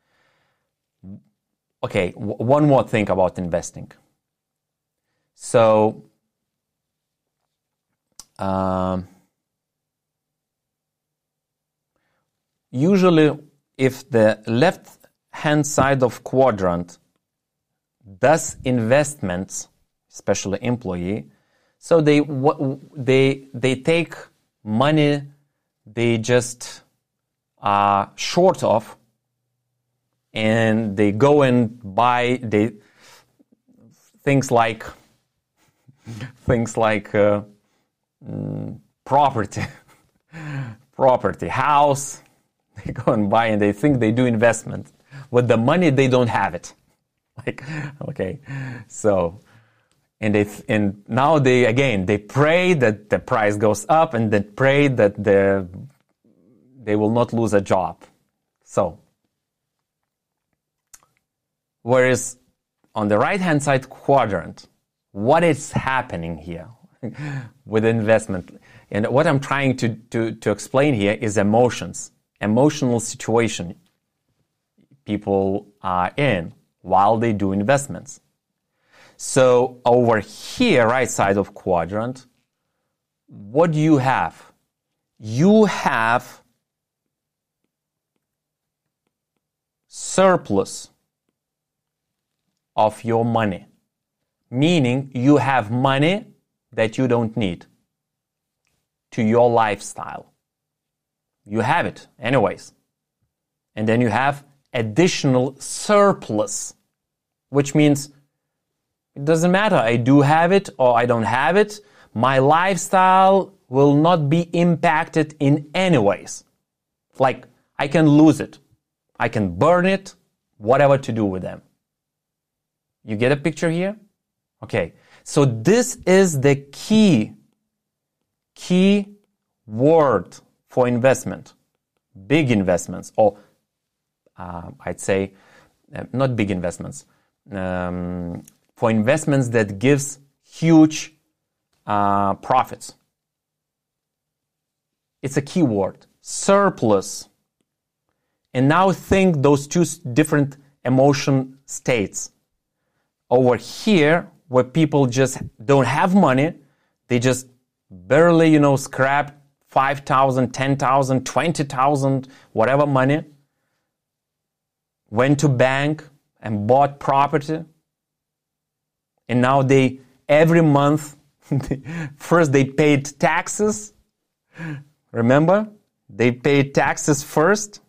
okay, one more thing about investing. So, usually if the left-hand side of quadrant does investments, especially employee, so they take money they just are short of, and they go and buy things like property, house. They go and buy, and they think they do investment. With the money, they don't have it. Okay, so, and now they pray that the price goes up, and they pray that they will not lose a job. So, whereas on the right-hand side quadrant, what is happening here with investment? And what I'm trying to explain here is emotional situation people are in while they do investments. So over here, right side of quadrant, what do you have? You have surplus of your money, meaning you have money that you don't need to your lifestyle. You have it anyways. And then you have additional surplus, which means it doesn't matter, I do have it or I don't have it, my lifestyle will not be impacted in any ways. Like, I can lose it, I can burn it, whatever to do with them. You get a picture here? Okay, so this is the key word for investment. Big investments, or I'd say not big investments, for investments that gives huge profits. It's a key word, surplus. And now think those two different emotion states. Over here, where people just don't have money, they just barely, scrap 5,000, 10,000, 20,000, whatever money, went to bank and bought property, and now they, every month, first they paid taxes, remember? They paid taxes first,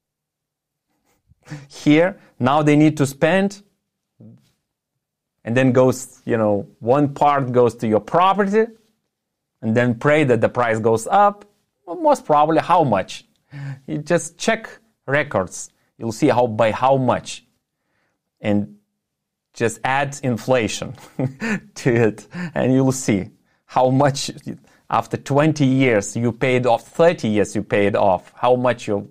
here, now they need to spend, and then goes, one part goes to your property, and then pray that the price goes up. Well, most probably how much? You just check records. You'll see by how much. And just add inflation to it. And you'll see how much after 20 years you paid off, 30 years you paid off, how much your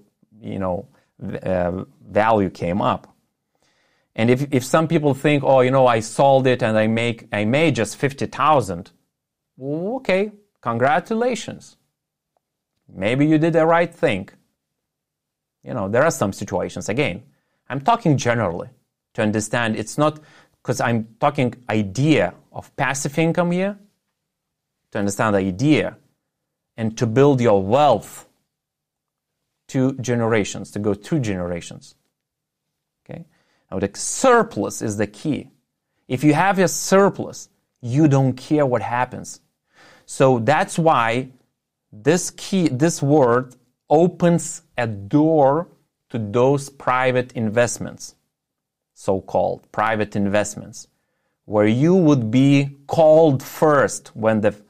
value came up. And if some people think, I sold it and I made just 50,000, well, okay, congratulations. Maybe you did the right thing. There are some situations. Again, I'm talking generally to understand. It's not because I'm talking idea of passive income here, to understand the idea and to build your wealth 2 generations, to go 2 generations. Okay? Now the surplus is the key. If you have a surplus, you don't care what happens. So that's why this word opens a door to those private investments, so-called private investments, where you would be called first when the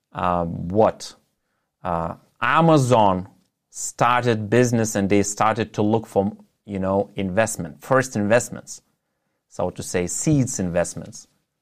Amazon started business and they started to look for first investments, so to say, seeds investments.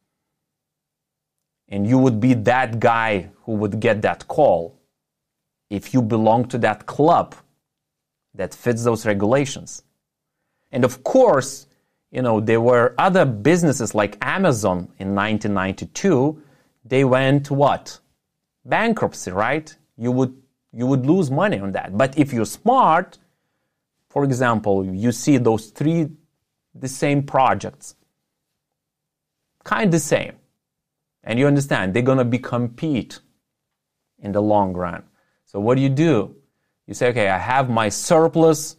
And you would be that guy who would get that call if you belong to that club that fits those regulations. And of course, there were other businesses like Amazon in 1992. They went what? Bankruptcy, right? You would lose money on that. But if you're smart, for example, you see those 3 the same projects, kind of the same. And you understand, they're going to be compete in the long run. So what do? You say, okay, I have my surplus,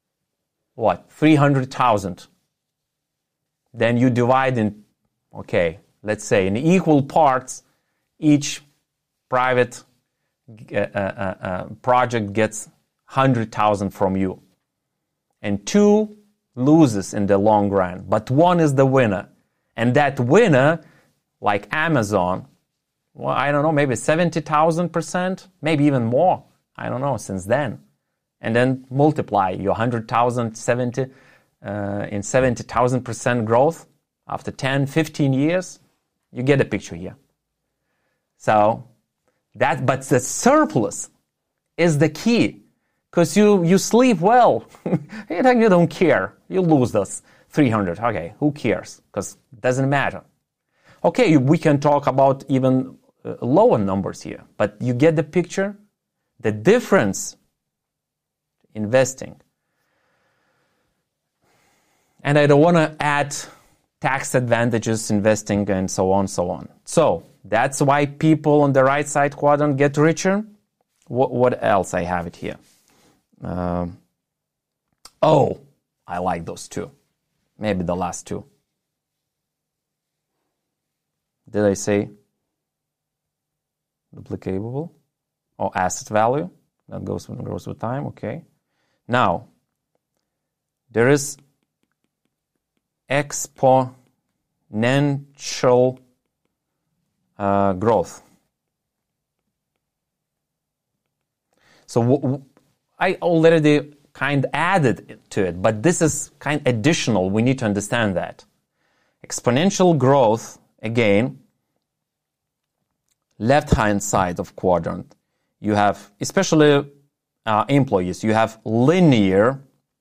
300,000. Then you divide in, let's say in equal parts, each private project gets 100,000 from you. And 2 loses in the long run, but 1 is the winner. And that winner, like Amazon, I don't know, maybe 70,000%, maybe even more. I don't know, since then. And then multiply your 100,000, in 70,000% growth after 10, 15 years, you get a picture here. So, but the surplus is the key, because you sleep well. You don't care. You lose those 300. Okay, who cares? Because it doesn't matter. Okay, we can talk about even lower numbers here, but you get the picture? The difference investing. And I don't want to add tax advantages, investing, and so on, so on. So that's why people on the right side quadrant get richer. What else I have it here? I like those 2. Maybe the last 2. Did I say duplicable? Or asset value? That grows with time, okay. Now, there is exponential growth. So I already kind of added to it, but this is kind of additional. We need to understand that. Exponential growth, again, left-hand side of quadrant, you have, especially employees, you have linear.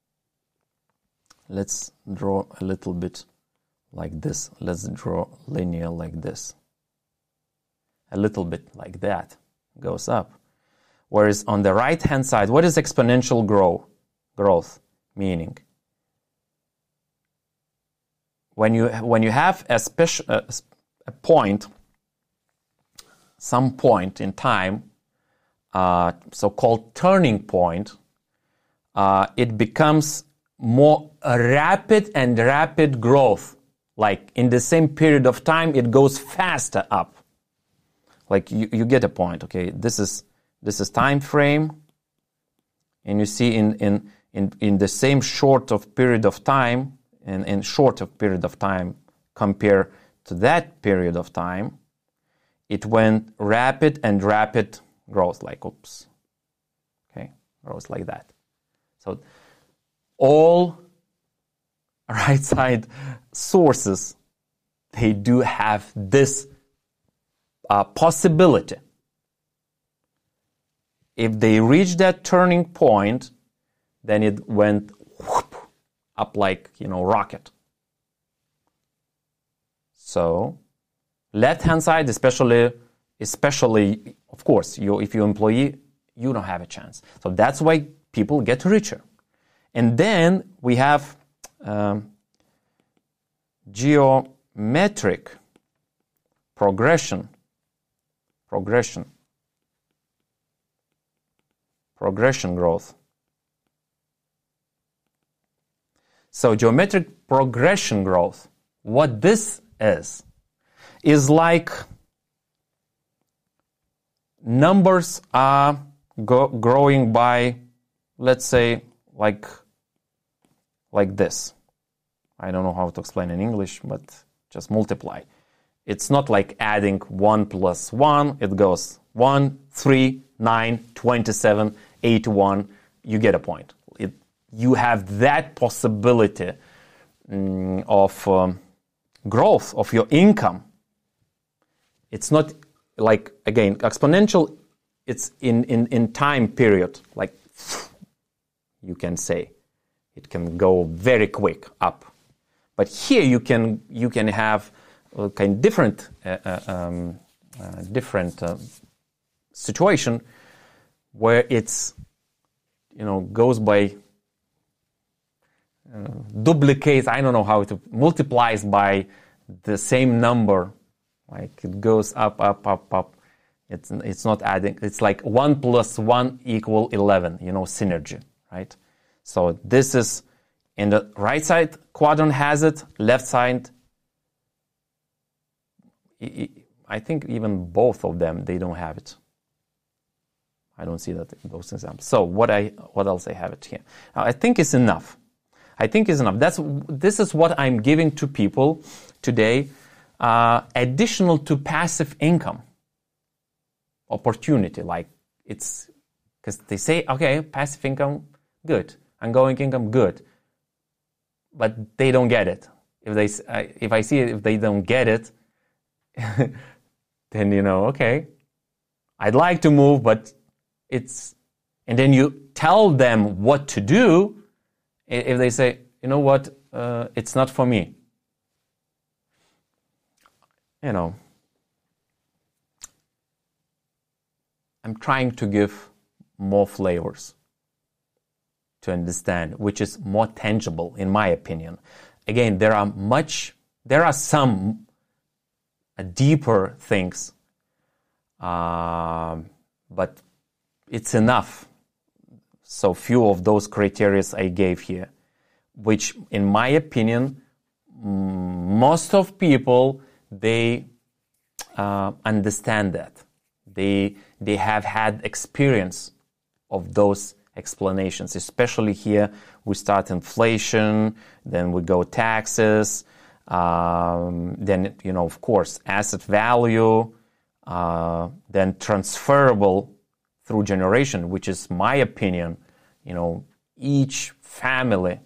Let's draw a little bit like this. Let's draw linear like this. A little bit like that goes up. Whereas on the right-hand side, what is exponential growth meaning? When you have a point, some point in time, so-called turning point, it becomes more rapid and rapid growth. Like in the same period of time, it goes faster up. Like you get a point. Okay, this is time frame, and you see in the same short of period of time. And in short of period of time compared to that period of time, it went rapid and rapid growth, like oops. Okay, growth like that. So all right side sources, they do have this possibility. If they reach that turning point, then it went whoop, up like, rocket. So left-hand side, especially, of course, if you're employee, you don't have a chance. So that's why people get richer. And then we have geometric progression growth. So geometric progression growth, what this is like numbers are growing by, let's say, like this. I don't know how to explain in English, but just multiply. It's not like adding 1 plus 1. It goes 1, 3, 9, 27, 81. You get a point. You have that possibility of growth of your income. It's not like, again, exponential, it's in time period, like you can say. It can go very quick up. But here you can have kind of different situation where it's goes by duplicates. I don't know how to multiplies by the same number. Like it goes up. It's not adding. It's like 1 plus 1 equal 11. Synergy, right? So this is in the right side quadrant has it. Left side, I think even both of them, they don't have it. I don't see that in those examples. So what else I have it here? I think it's enough. This is what I'm giving to people today, additional to passive income opportunity. Like it's because they say, okay, passive income, good. Ongoing income, good. But they don't get it. If I see it, if they don't get it, then okay, I'd like to move, but and then you tell them what to do. If they say, what, it's not for me. I'm trying to give more flavors to understand, which is more tangible, in my opinion. Again, there are some deeper things, but it's enough. So few of those criteria I gave here, which in my opinion, most of people, they understand that. They have had experience of those explanations, especially here we start inflation, then we go taxes, then, of course, asset value, then transferable through generation, which is my opinion, each family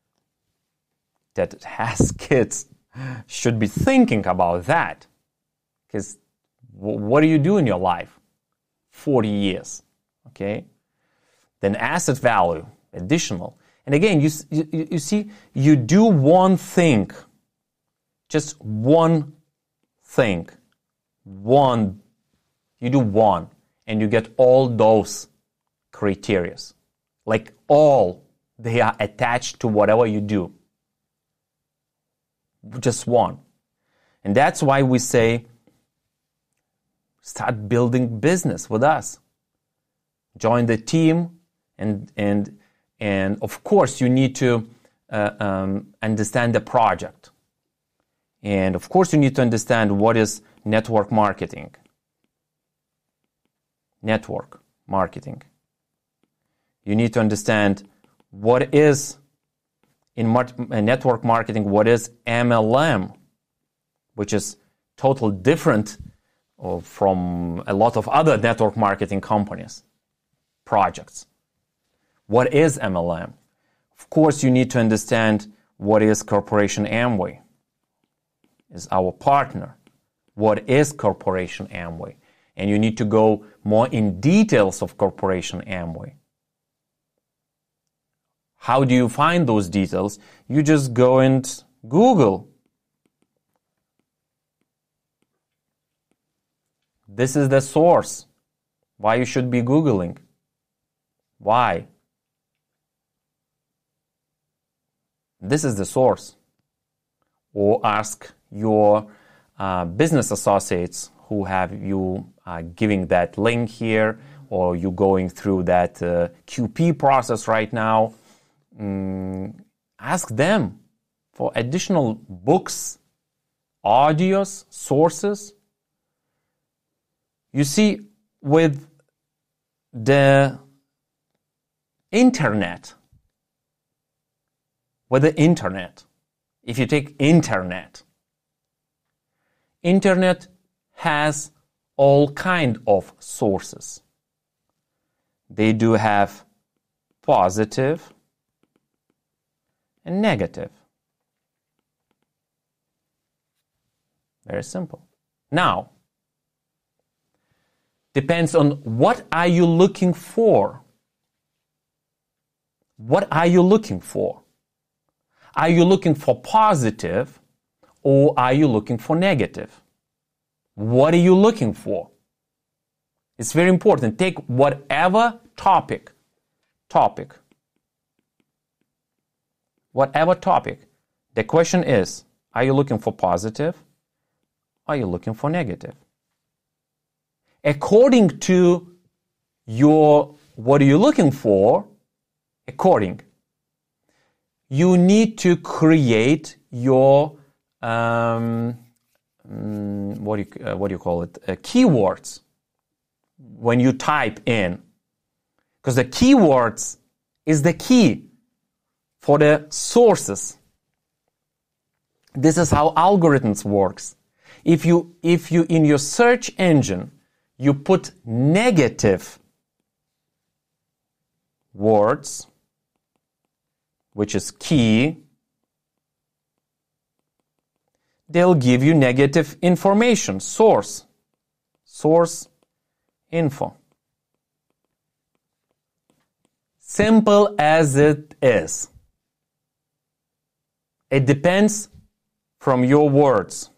that has kids should be thinking about that. Because what do you do in your life? 40 years, okay? Then asset value, additional. And again, you see, you do one thing, just one thing, you do one, and you get all those criteria. Like all, they are attached to whatever you do. Just one. And that's why we say, start building business with us. Join the team, and of course you need to understand the project. And of course you need to understand what is network marketing. Network marketing. You need to understand what is in network marketing, what is MLM, which is totally different from a lot of other network marketing companies, projects. What is MLM? Of course, you need to understand what is Corporation Amway. Is our partner. What is Corporation Amway? And you need to go more in details of Corporation Amway. How do you find those details? You just go and Google. This is the source. Why you should be Googling? Why? This is the source. Or ask your business associates who have you giving that link here, or you going through that QP process right now. Ask them for additional books, audios, sources. You see, with the internet, if you take internet has all kind of sources. They do have positive and negative. Very simple. Now, depends on what are you looking for. What are you looking for? Are you looking for positive or are you looking for negative? What are you looking for? It's very important. Take whatever topic. Whatever topic. The question is, are you looking for positive? Are you looking for negative? According to what are you looking for, you need to create your what do you call it? Keywords when you type in, because the keywords is the key for the sources. This is how algorithms works. If you in your search engine you put negative words, which is key, they'll give you negative information, source info. Simple as it is. It depends from your words,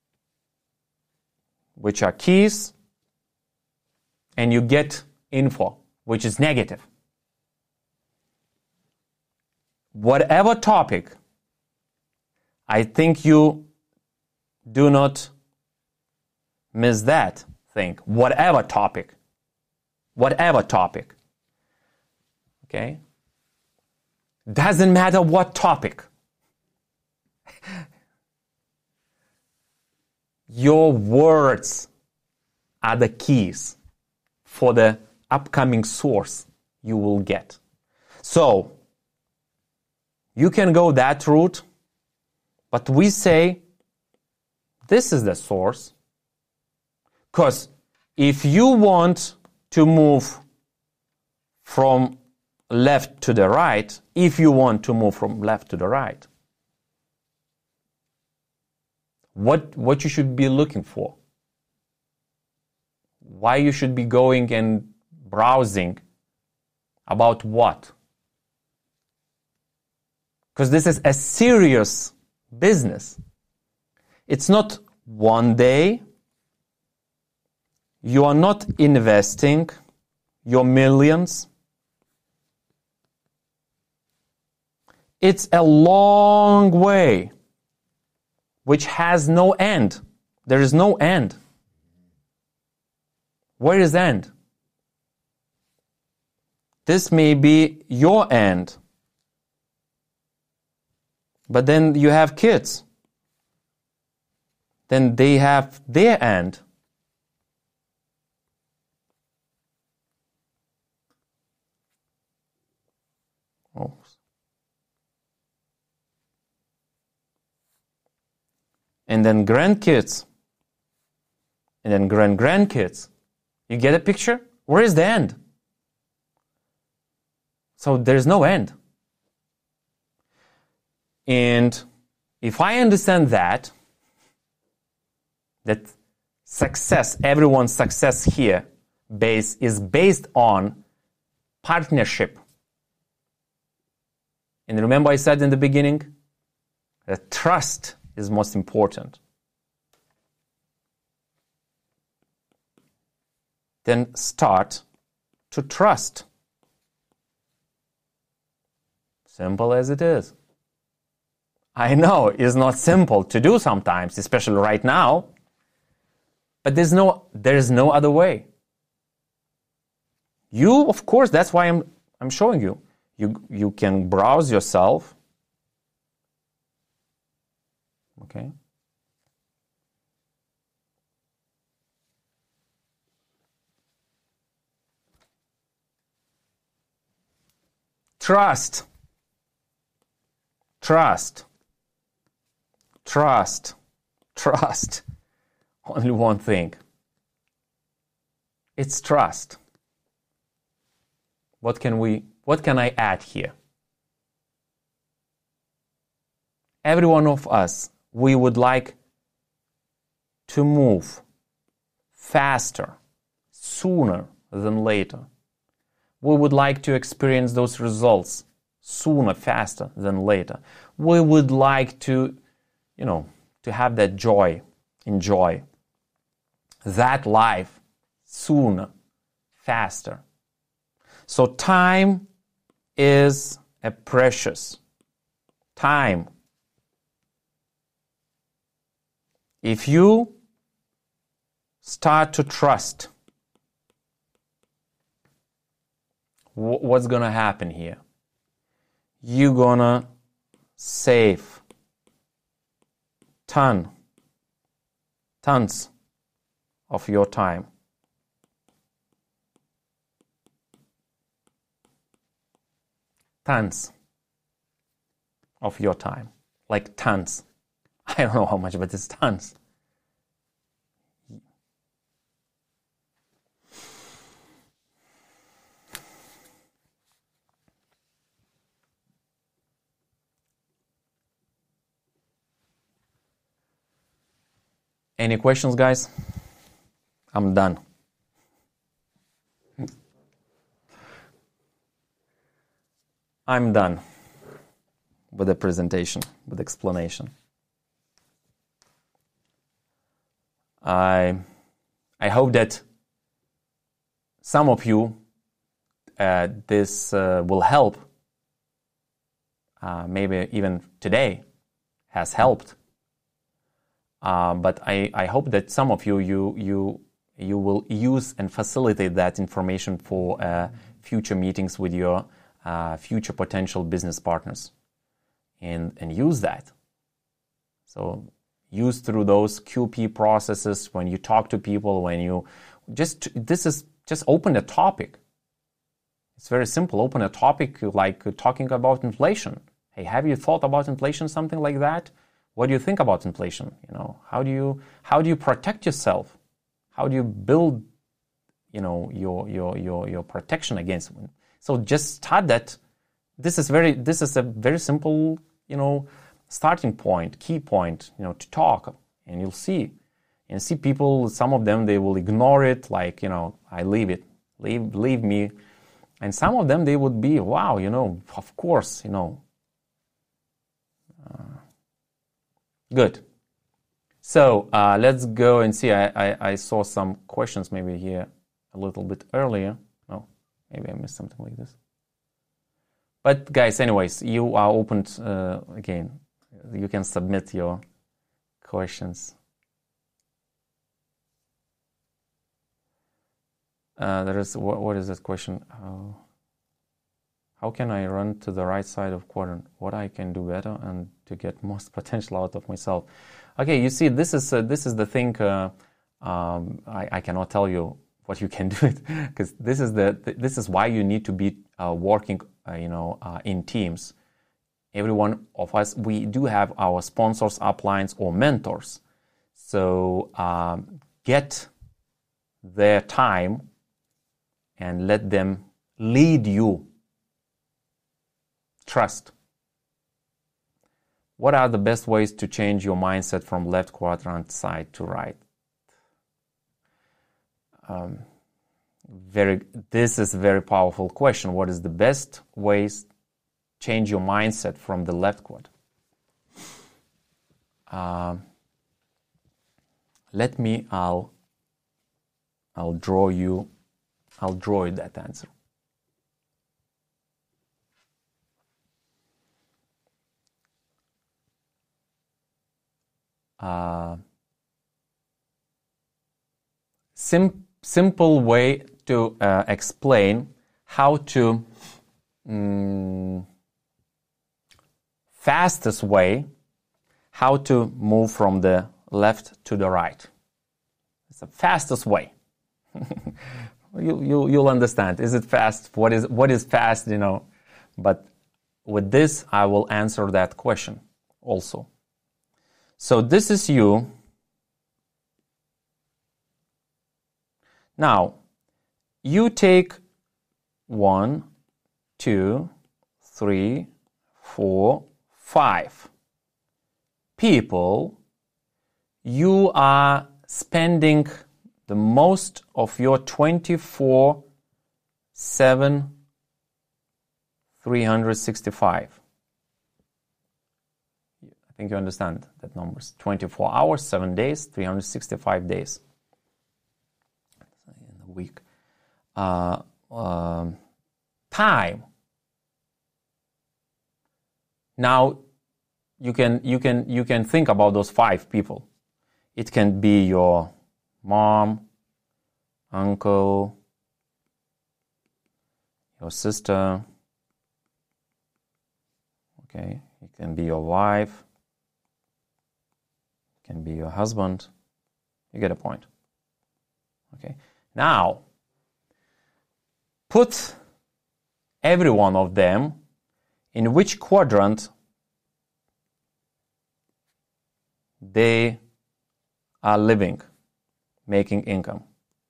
which are keys, and you get info, which is negative. Whatever topic, I think you do not miss that thing. Whatever topic. Okay? Doesn't matter what topic. Your words are the keys for the upcoming source you will get. So, you can go that route, but we say this is the source. Because if you want to move from left to the right, what you should be looking for? Why you should be going and browsing about what? Because this is a serious business. It's not one day. You are not investing your millions. It's a long way, which has no end. There is no end. Where is end? This may be your end. But then you have kids. Then they have their end. Oh. And then grandkids. And then grandkids. You get a picture? Where is the end? So there's no end. And if I understand that success, everyone's success here is based on partnership. And remember I said in the beginning that trust is most important. Then start to trust. Simple as it is. I know it's not simple to do sometimes, especially right now, but there is no other way. You, of course, that's why I'm showing you. You can browse yourself. Okay. Trust. Only one thing. It's trust. What can I add here? Every one of us, we would like to move faster, sooner than later. We would like to experience those results sooner, faster than later. We would like to, to have that joy, enjoy that life sooner, faster. So time is a precious time. If you start to trust, what's going to happen here? You're going to save tons of your time. Tons of your time. Like tons. I don't know how much, but it's tons. Any questions, guys? I'm done. I'm done with the presentation, with the explanation. I hope that some of you this will help. Maybe even today has helped. But I hope that some of you will use and facilitate that information for future meetings with your future potential business partners, and use that. So use through those QP processes when you talk to people, when you just open a topic. It's very simple. Open a topic like talking about inflation. Hey, have you thought about inflation, something like that? What do you think about inflation? How do you protect yourself? How do you build, your protection against it? So just start that. This is a very simple, starting point, key point, to talk, and you'll see. And see people, some of them, they will ignore it, like, I leave it, leave me. And some of them, they would be, wow, of course, good. So let's go and see. I saw some questions maybe here a little bit earlier. No, maybe I missed something like this. But guys, anyways, you are open again. You can submit your questions. There is what is this question? How can I run to the right side of quadrant? What I can do better and to get most potential out of myself? Okay, you see, this is the thing. I cannot tell you what you can do it, because this is why you need to be working in teams. Every one of us, we do have our sponsors, uplines, or mentors. So get their time and let them lead you. Trust. What are the best ways to change your mindset from left quadrant side to right? This is a very powerful question. What is the best ways change your mindset from the left quadrant? I'll draw you that answer. Simple way to explain how to fastest way how to move from the left to the right. It's the fastest way. You'll understand. Is it fast? What is fast? But with this, I will answer that question also. So this is you. Now, you take 1, 2, 3, 4, 5 people. You are spending the most of your 24/7, 365. I think you understand that numbers. 24 hours, 7 days, 365 days in a week. Time. Now, you can think about those 5 people. It can be your mom, uncle, your sister. Okay, it can be your wife. It can be your husband. You get a point. Okay. Now, put every one of them in which quadrant they are living, making income.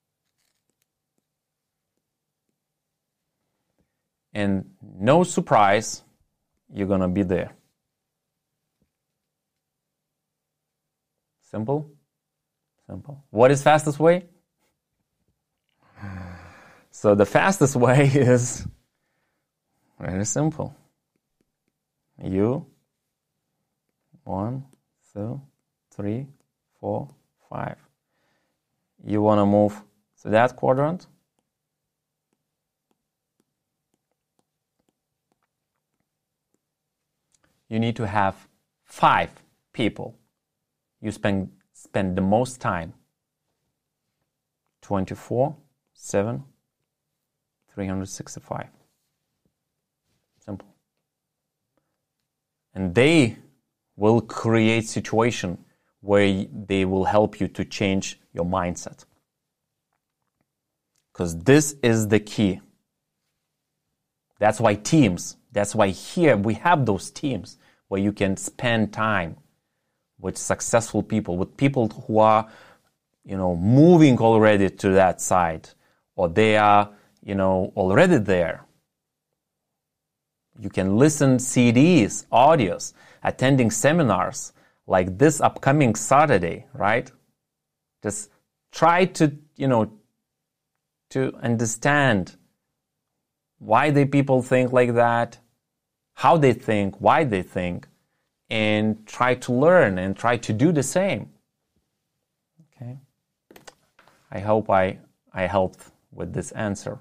And no surprise, you're going to be there. Simple? Simple. What is fastest way? So the fastest way is very simple. You, 1, 2, 3, 4, 5. You want to move to that quadrant. You need to have 5 people you spend the most time. 24/7, 365. Simple. And they will create situation where they will help you to change your mindset. Because this is the key. That's why teams, that's why here we have those teams where you can spend time with successful people, with people who are, moving already to that side, or they are, already there. You can listen CDs, audios, attending seminars like this upcoming Saturday, right? Just try to, to understand why the people think like that, how they think, why they think, and try to learn and try to do the same. Okay. I hope I helped with this answer.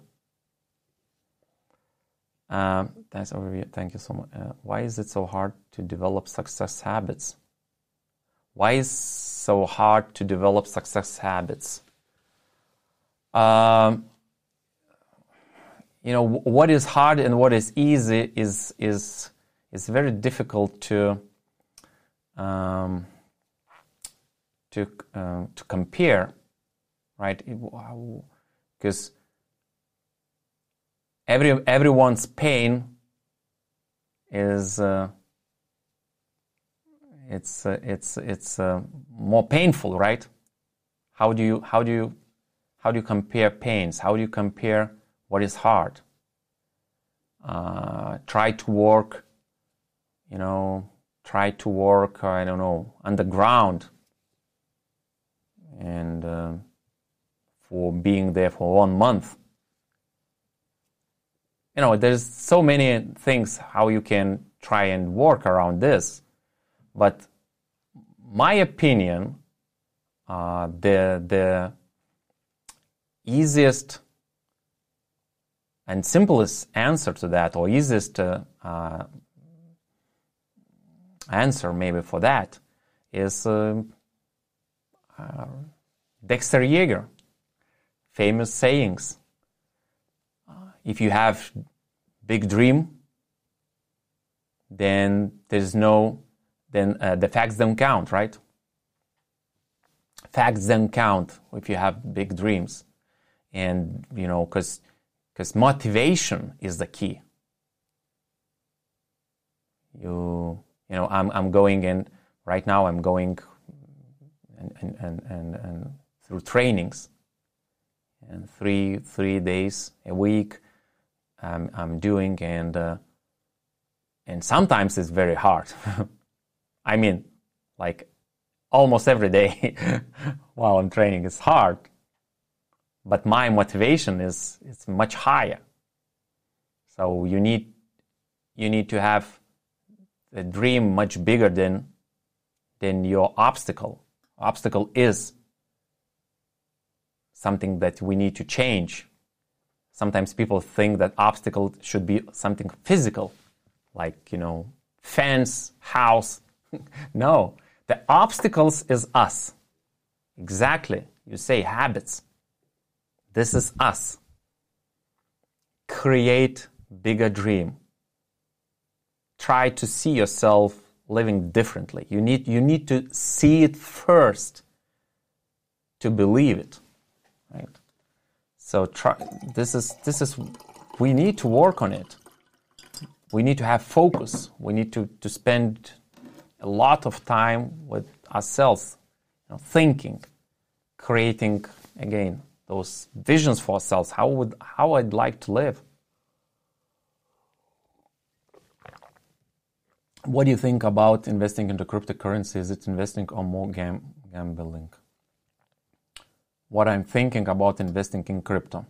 That's overview. Thank you so much. Why is it so hard to develop success habits? Why is so hard to develop success habits? What is hard and what is easy is very difficult to compare, right? Because everyone's pain is it's more painful, right? How do you compare pains? How do you compare what is hard? Try to work, I don't know, underground, and for being there for 1 month. There's so many things how you can try and work around this. But my opinion, the easiest and simplest answer to that, or easiest answer maybe for that, is Dexter Yeager, famous sayings. If you have big dream, then the facts don't count, right? Facts don't count if you have big dreams. And, because motivation is the key. I'm going in, right now I'm going and through trainings. And three days a week I'm doing, and sometimes it's very hard. I mean, like almost every day while I'm training is hard, but my motivation is much higher. So you need to have a dream much bigger than your obstacle. Obstacle is something that we need to change. Sometimes people think that obstacle should be something physical, like, fence, house. No, the obstacles is us. Exactly. You say habits. This is us. Create bigger dream. Try to see yourself living differently. You need to see it first to believe it. Right? So this is we need to work on it. We need to have focus. We need to spend a lot of time with ourselves, thinking, creating again those visions for ourselves. How I'd like to live. What do you think about investing into cryptocurrency? Is it investing or more gambling? What I'm thinking about investing in crypto.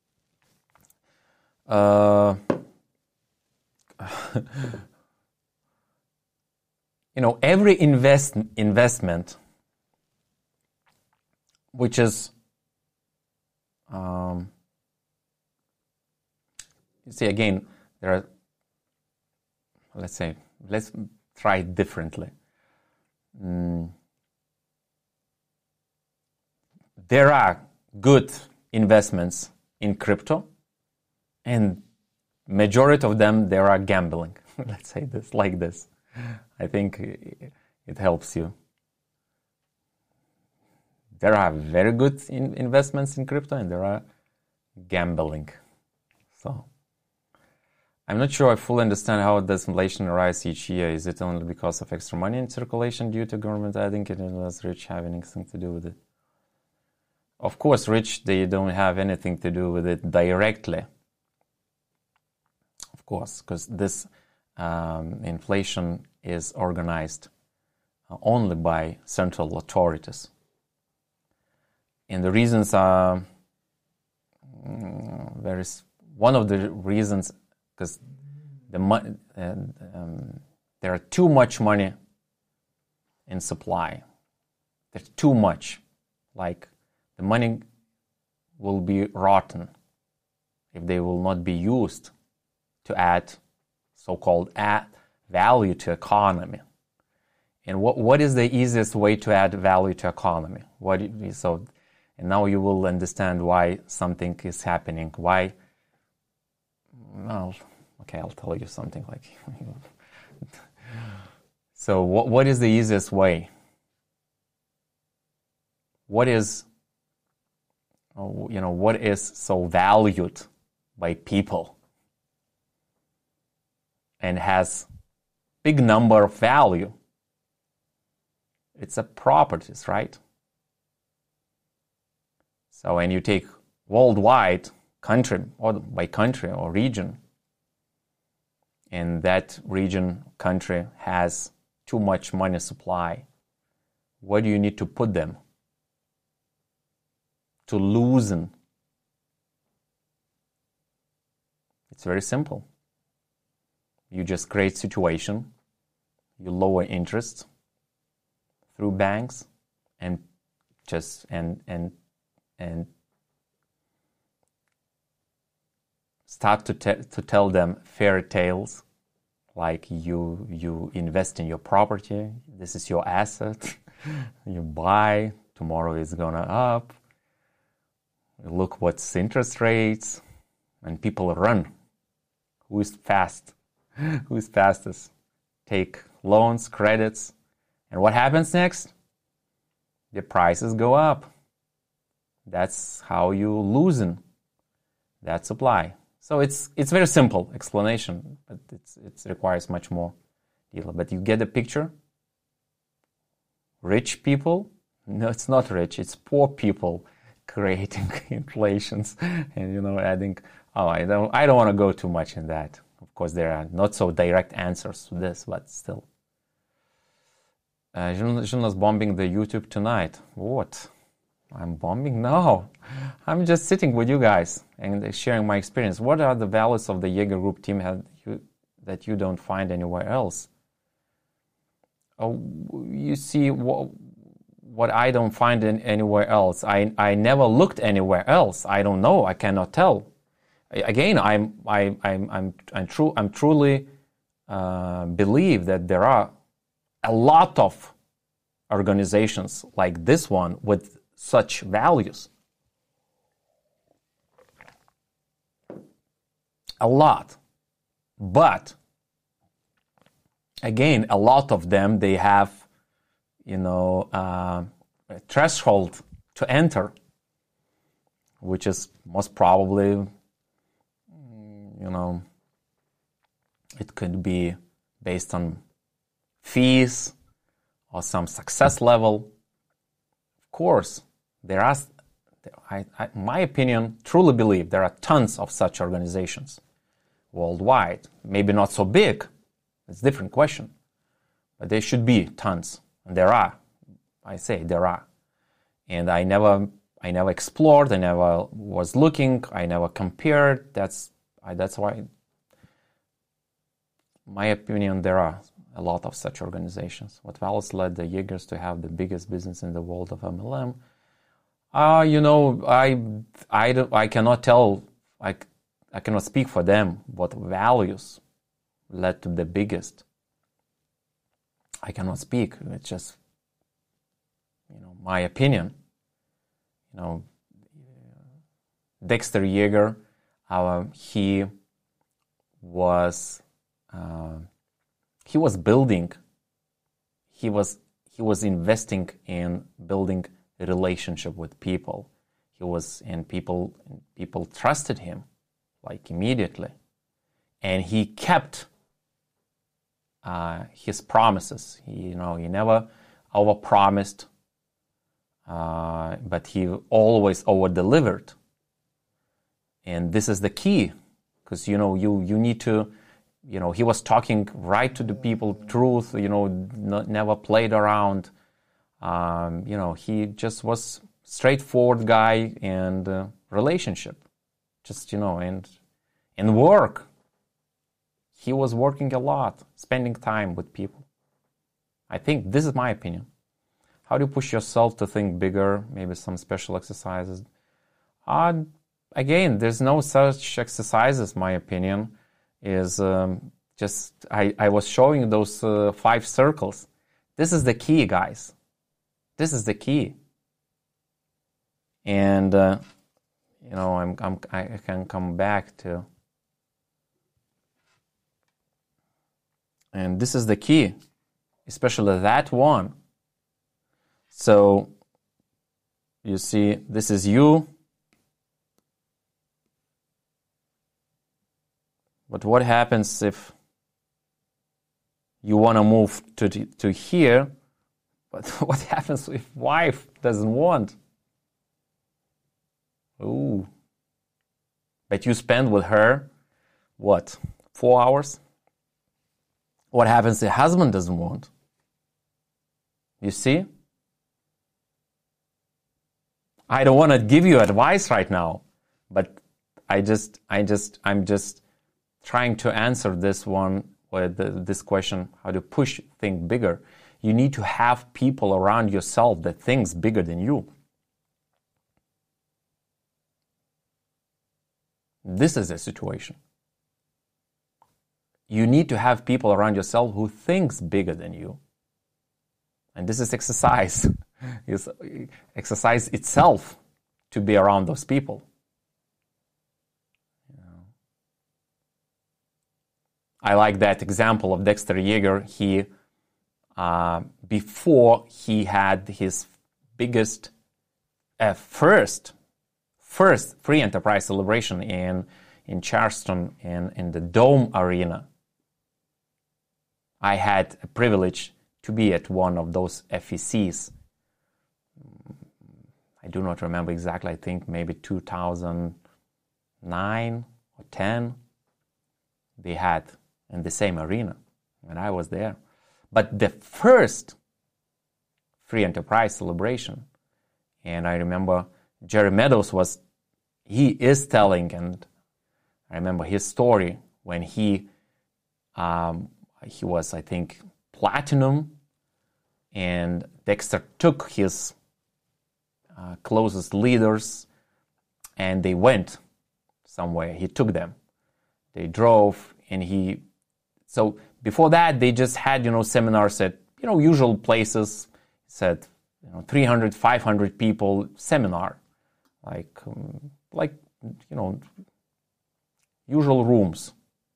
Every investment, which is, you see, again, there are, let's try it differently. There are good investments in crypto, and majority of them, there are gambling. Let's say this like this. I think it helps you. There are very good investments in crypto, and there are gambling. So, I'm not sure I fully understand how does inflation rise each year. Is it only because of extra money in circulation due to government adding it, and does rich have anything to do with it? Of course, rich, they don't have anything to do with it directly. Of course, because this inflation is organized only by central authorities. And the reasons are, one of the reasons, because there are too much money in supply. There's too much. Like, the money will be rotten if they will not be used to add so-called value to economy. And what is the easiest way to add value to economy? And now you will understand why something is happening. Why? Well, okay, I'll tell you something like. So what is the easiest way? What is so valued by people and has big number of value? It's a properties, right? So when you take worldwide, country or region, and that region, country has too much money supply, where do you need to put them to loosen? It's very simple. You just create situation, you lower interest through banks, and start to tell them fairy tales, like you invest in your property, this is your asset, you buy, tomorrow is gonna up, look what's interest rates, and people run. Who is fastest? Take loans, credits, and what happens next? The prices go up. That's how you loosen that supply. So it's very simple explanation, but it requires much more detail. But you get the picture? Rich people? No, it's not rich. It's poor people creating inflations and adding. Oh, I don't want to go too much in that. Of course, there are not so direct answers to this, but still. Jonas bombing the YouTube tonight. What? I'm bombing? No. I'm just sitting with you guys and sharing my experience. What are the values of the Jaeger Group team that you don't find anywhere else? Oh, you see what I don't find anywhere else. I never looked anywhere else. I don't know. I cannot tell. Again, I'm truly believe that there are a lot of organizations like this one with such values. A lot. But again, a lot of them, they have, a threshold to enter, which is most probably, it could be based on fees or some success level. Of course, there are, in my opinion, truly believe there are tons of such organizations worldwide. Maybe not so big, it's a different question, but there should be tons, and there are. I say there are, and I never explored. I never was looking. I never compared. That's why, in my opinion, there are a lot of such organizations. What values led the Jaegers to have the biggest business in the world of MLM? I cannot tell. I cannot speak for them. What values led to the biggest? I cannot speak. It's just, my opinion. Dexter Jaeger, he was building. He was investing in building a relationship with people. People trusted him, like, immediately, and he kept his promises. He never overpromised, but he always over-delivered. And this is the key, because you need to, he was talking right to the people, truth. Never played around. He just was straightforward guy, and relationship, just and work. He was working a lot, spending time with people. I think this is my opinion. How do you push yourself to think bigger? Maybe some special exercises. Again, there's no such exercises. My opinion is just I was showing those 5 circles. This is the key, guys. This is the key. And I can come back to. And this is the key, especially that one. So, you see, this is you. But what happens if you want to move to here? But what happens if wife doesn't want? Ooh. But you spend with her, what, 4 hours? What happens if husband doesn't want? You see? I don't want to give you advice right now, but I'm just trying to answer this one, this question, how to push, think bigger. You need to have people around yourself that thinks bigger than you. This is the situation. You need to have people around yourself who thinks bigger than you. And this is exercise. It's exercise itself to be around those people. I like that example of Dexter Yeager. He, before he had his biggest, first free enterprise celebration in Charleston in the Dome Arena, I had a privilege to be at one of those FECs. I do not remember exactly. I think maybe 2009 or 10. They had in the same arena, and I was there. But the first free enterprise celebration, and I remember Jerry Meadows is telling, and I remember his story when he was, I think, platinum, and Dexter took his closest leaders, and they went somewhere. He took them. They drove, and so before that, they just had, seminars at, usual places. He said, 300, 500 people seminar, like usual rooms.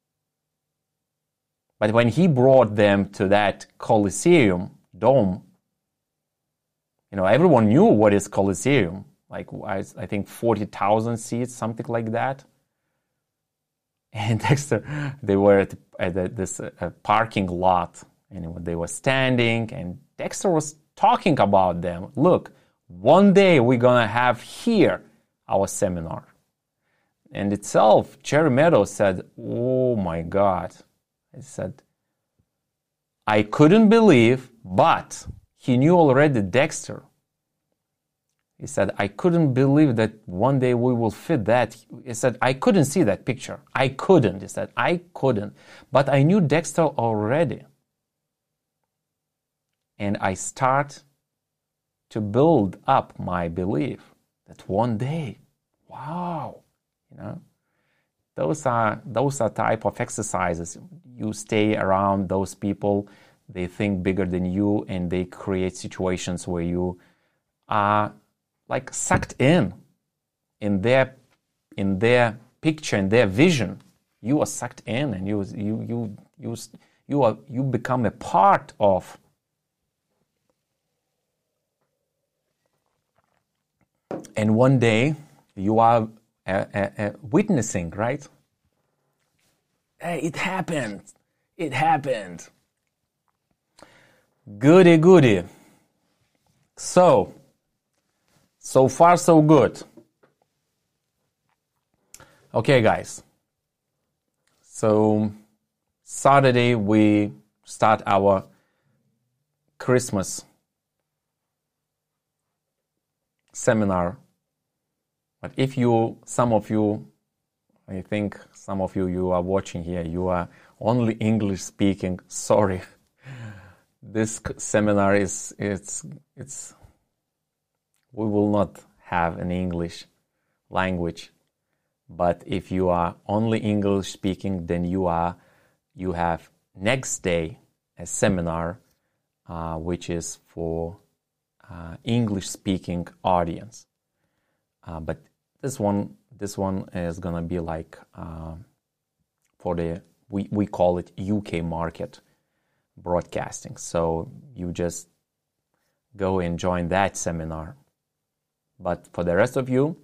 But when he brought them to that Coliseum Dome, everyone knew what is Coliseum. Like, I think 40,000 seats, something like that. And Dexter, they were at this parking lot, and they were standing, and Dexter was talking about them. Look, one day we're going to have here our seminar. And itself, Jerry Meadows said, oh my God. He said, I couldn't believe, but he knew already Dexter. He said, I couldn't believe that one day we will fit that. He said, I couldn't see that picture. I couldn't. He said, I couldn't. But I knew Dexter already. And I start to build up my belief that one day, wow, those are type of exercises. You stay around those people, they think bigger than you, and they create situations where you are like sucked in their picture, in their vision. You are sucked in, and you become a part of. And one day you are witnessing, right? Hey, it happened. It happened. Goody, goody. So far so good. Okay, guys. So Saturday we start our Christmas seminar. But if some of you are watching here, you are only English speaking, sorry. This seminar we will not have an English language. But if you are only English speaking, then you have next day a seminar, which is for English speaking audience. But this one is gonna be like for we call it UK market broadcasting. So you just go and join that seminar. But for the rest of you,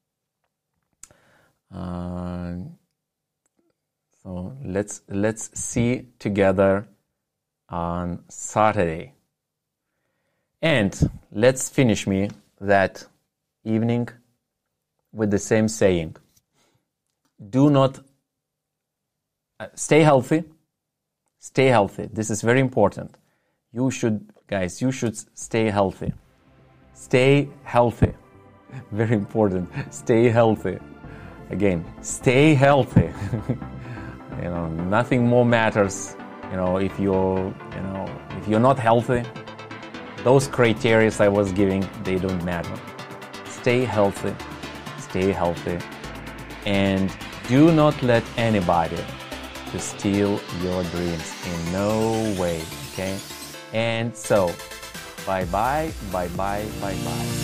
so let's see together on Saturday, and let's finish me that evening with the same saying. Do not stay healthy. Stay healthy. This is very important. You should stay healthy. Stay healthy. Very important. Stay healthy. Again, stay healthy. Nothing more matters. If you're not healthy, those criteria I was giving, they don't matter. Stay healthy. Stay healthy. And do not let anybody to steal your dreams in no way, okay? And so, bye-bye, bye-bye, bye-bye.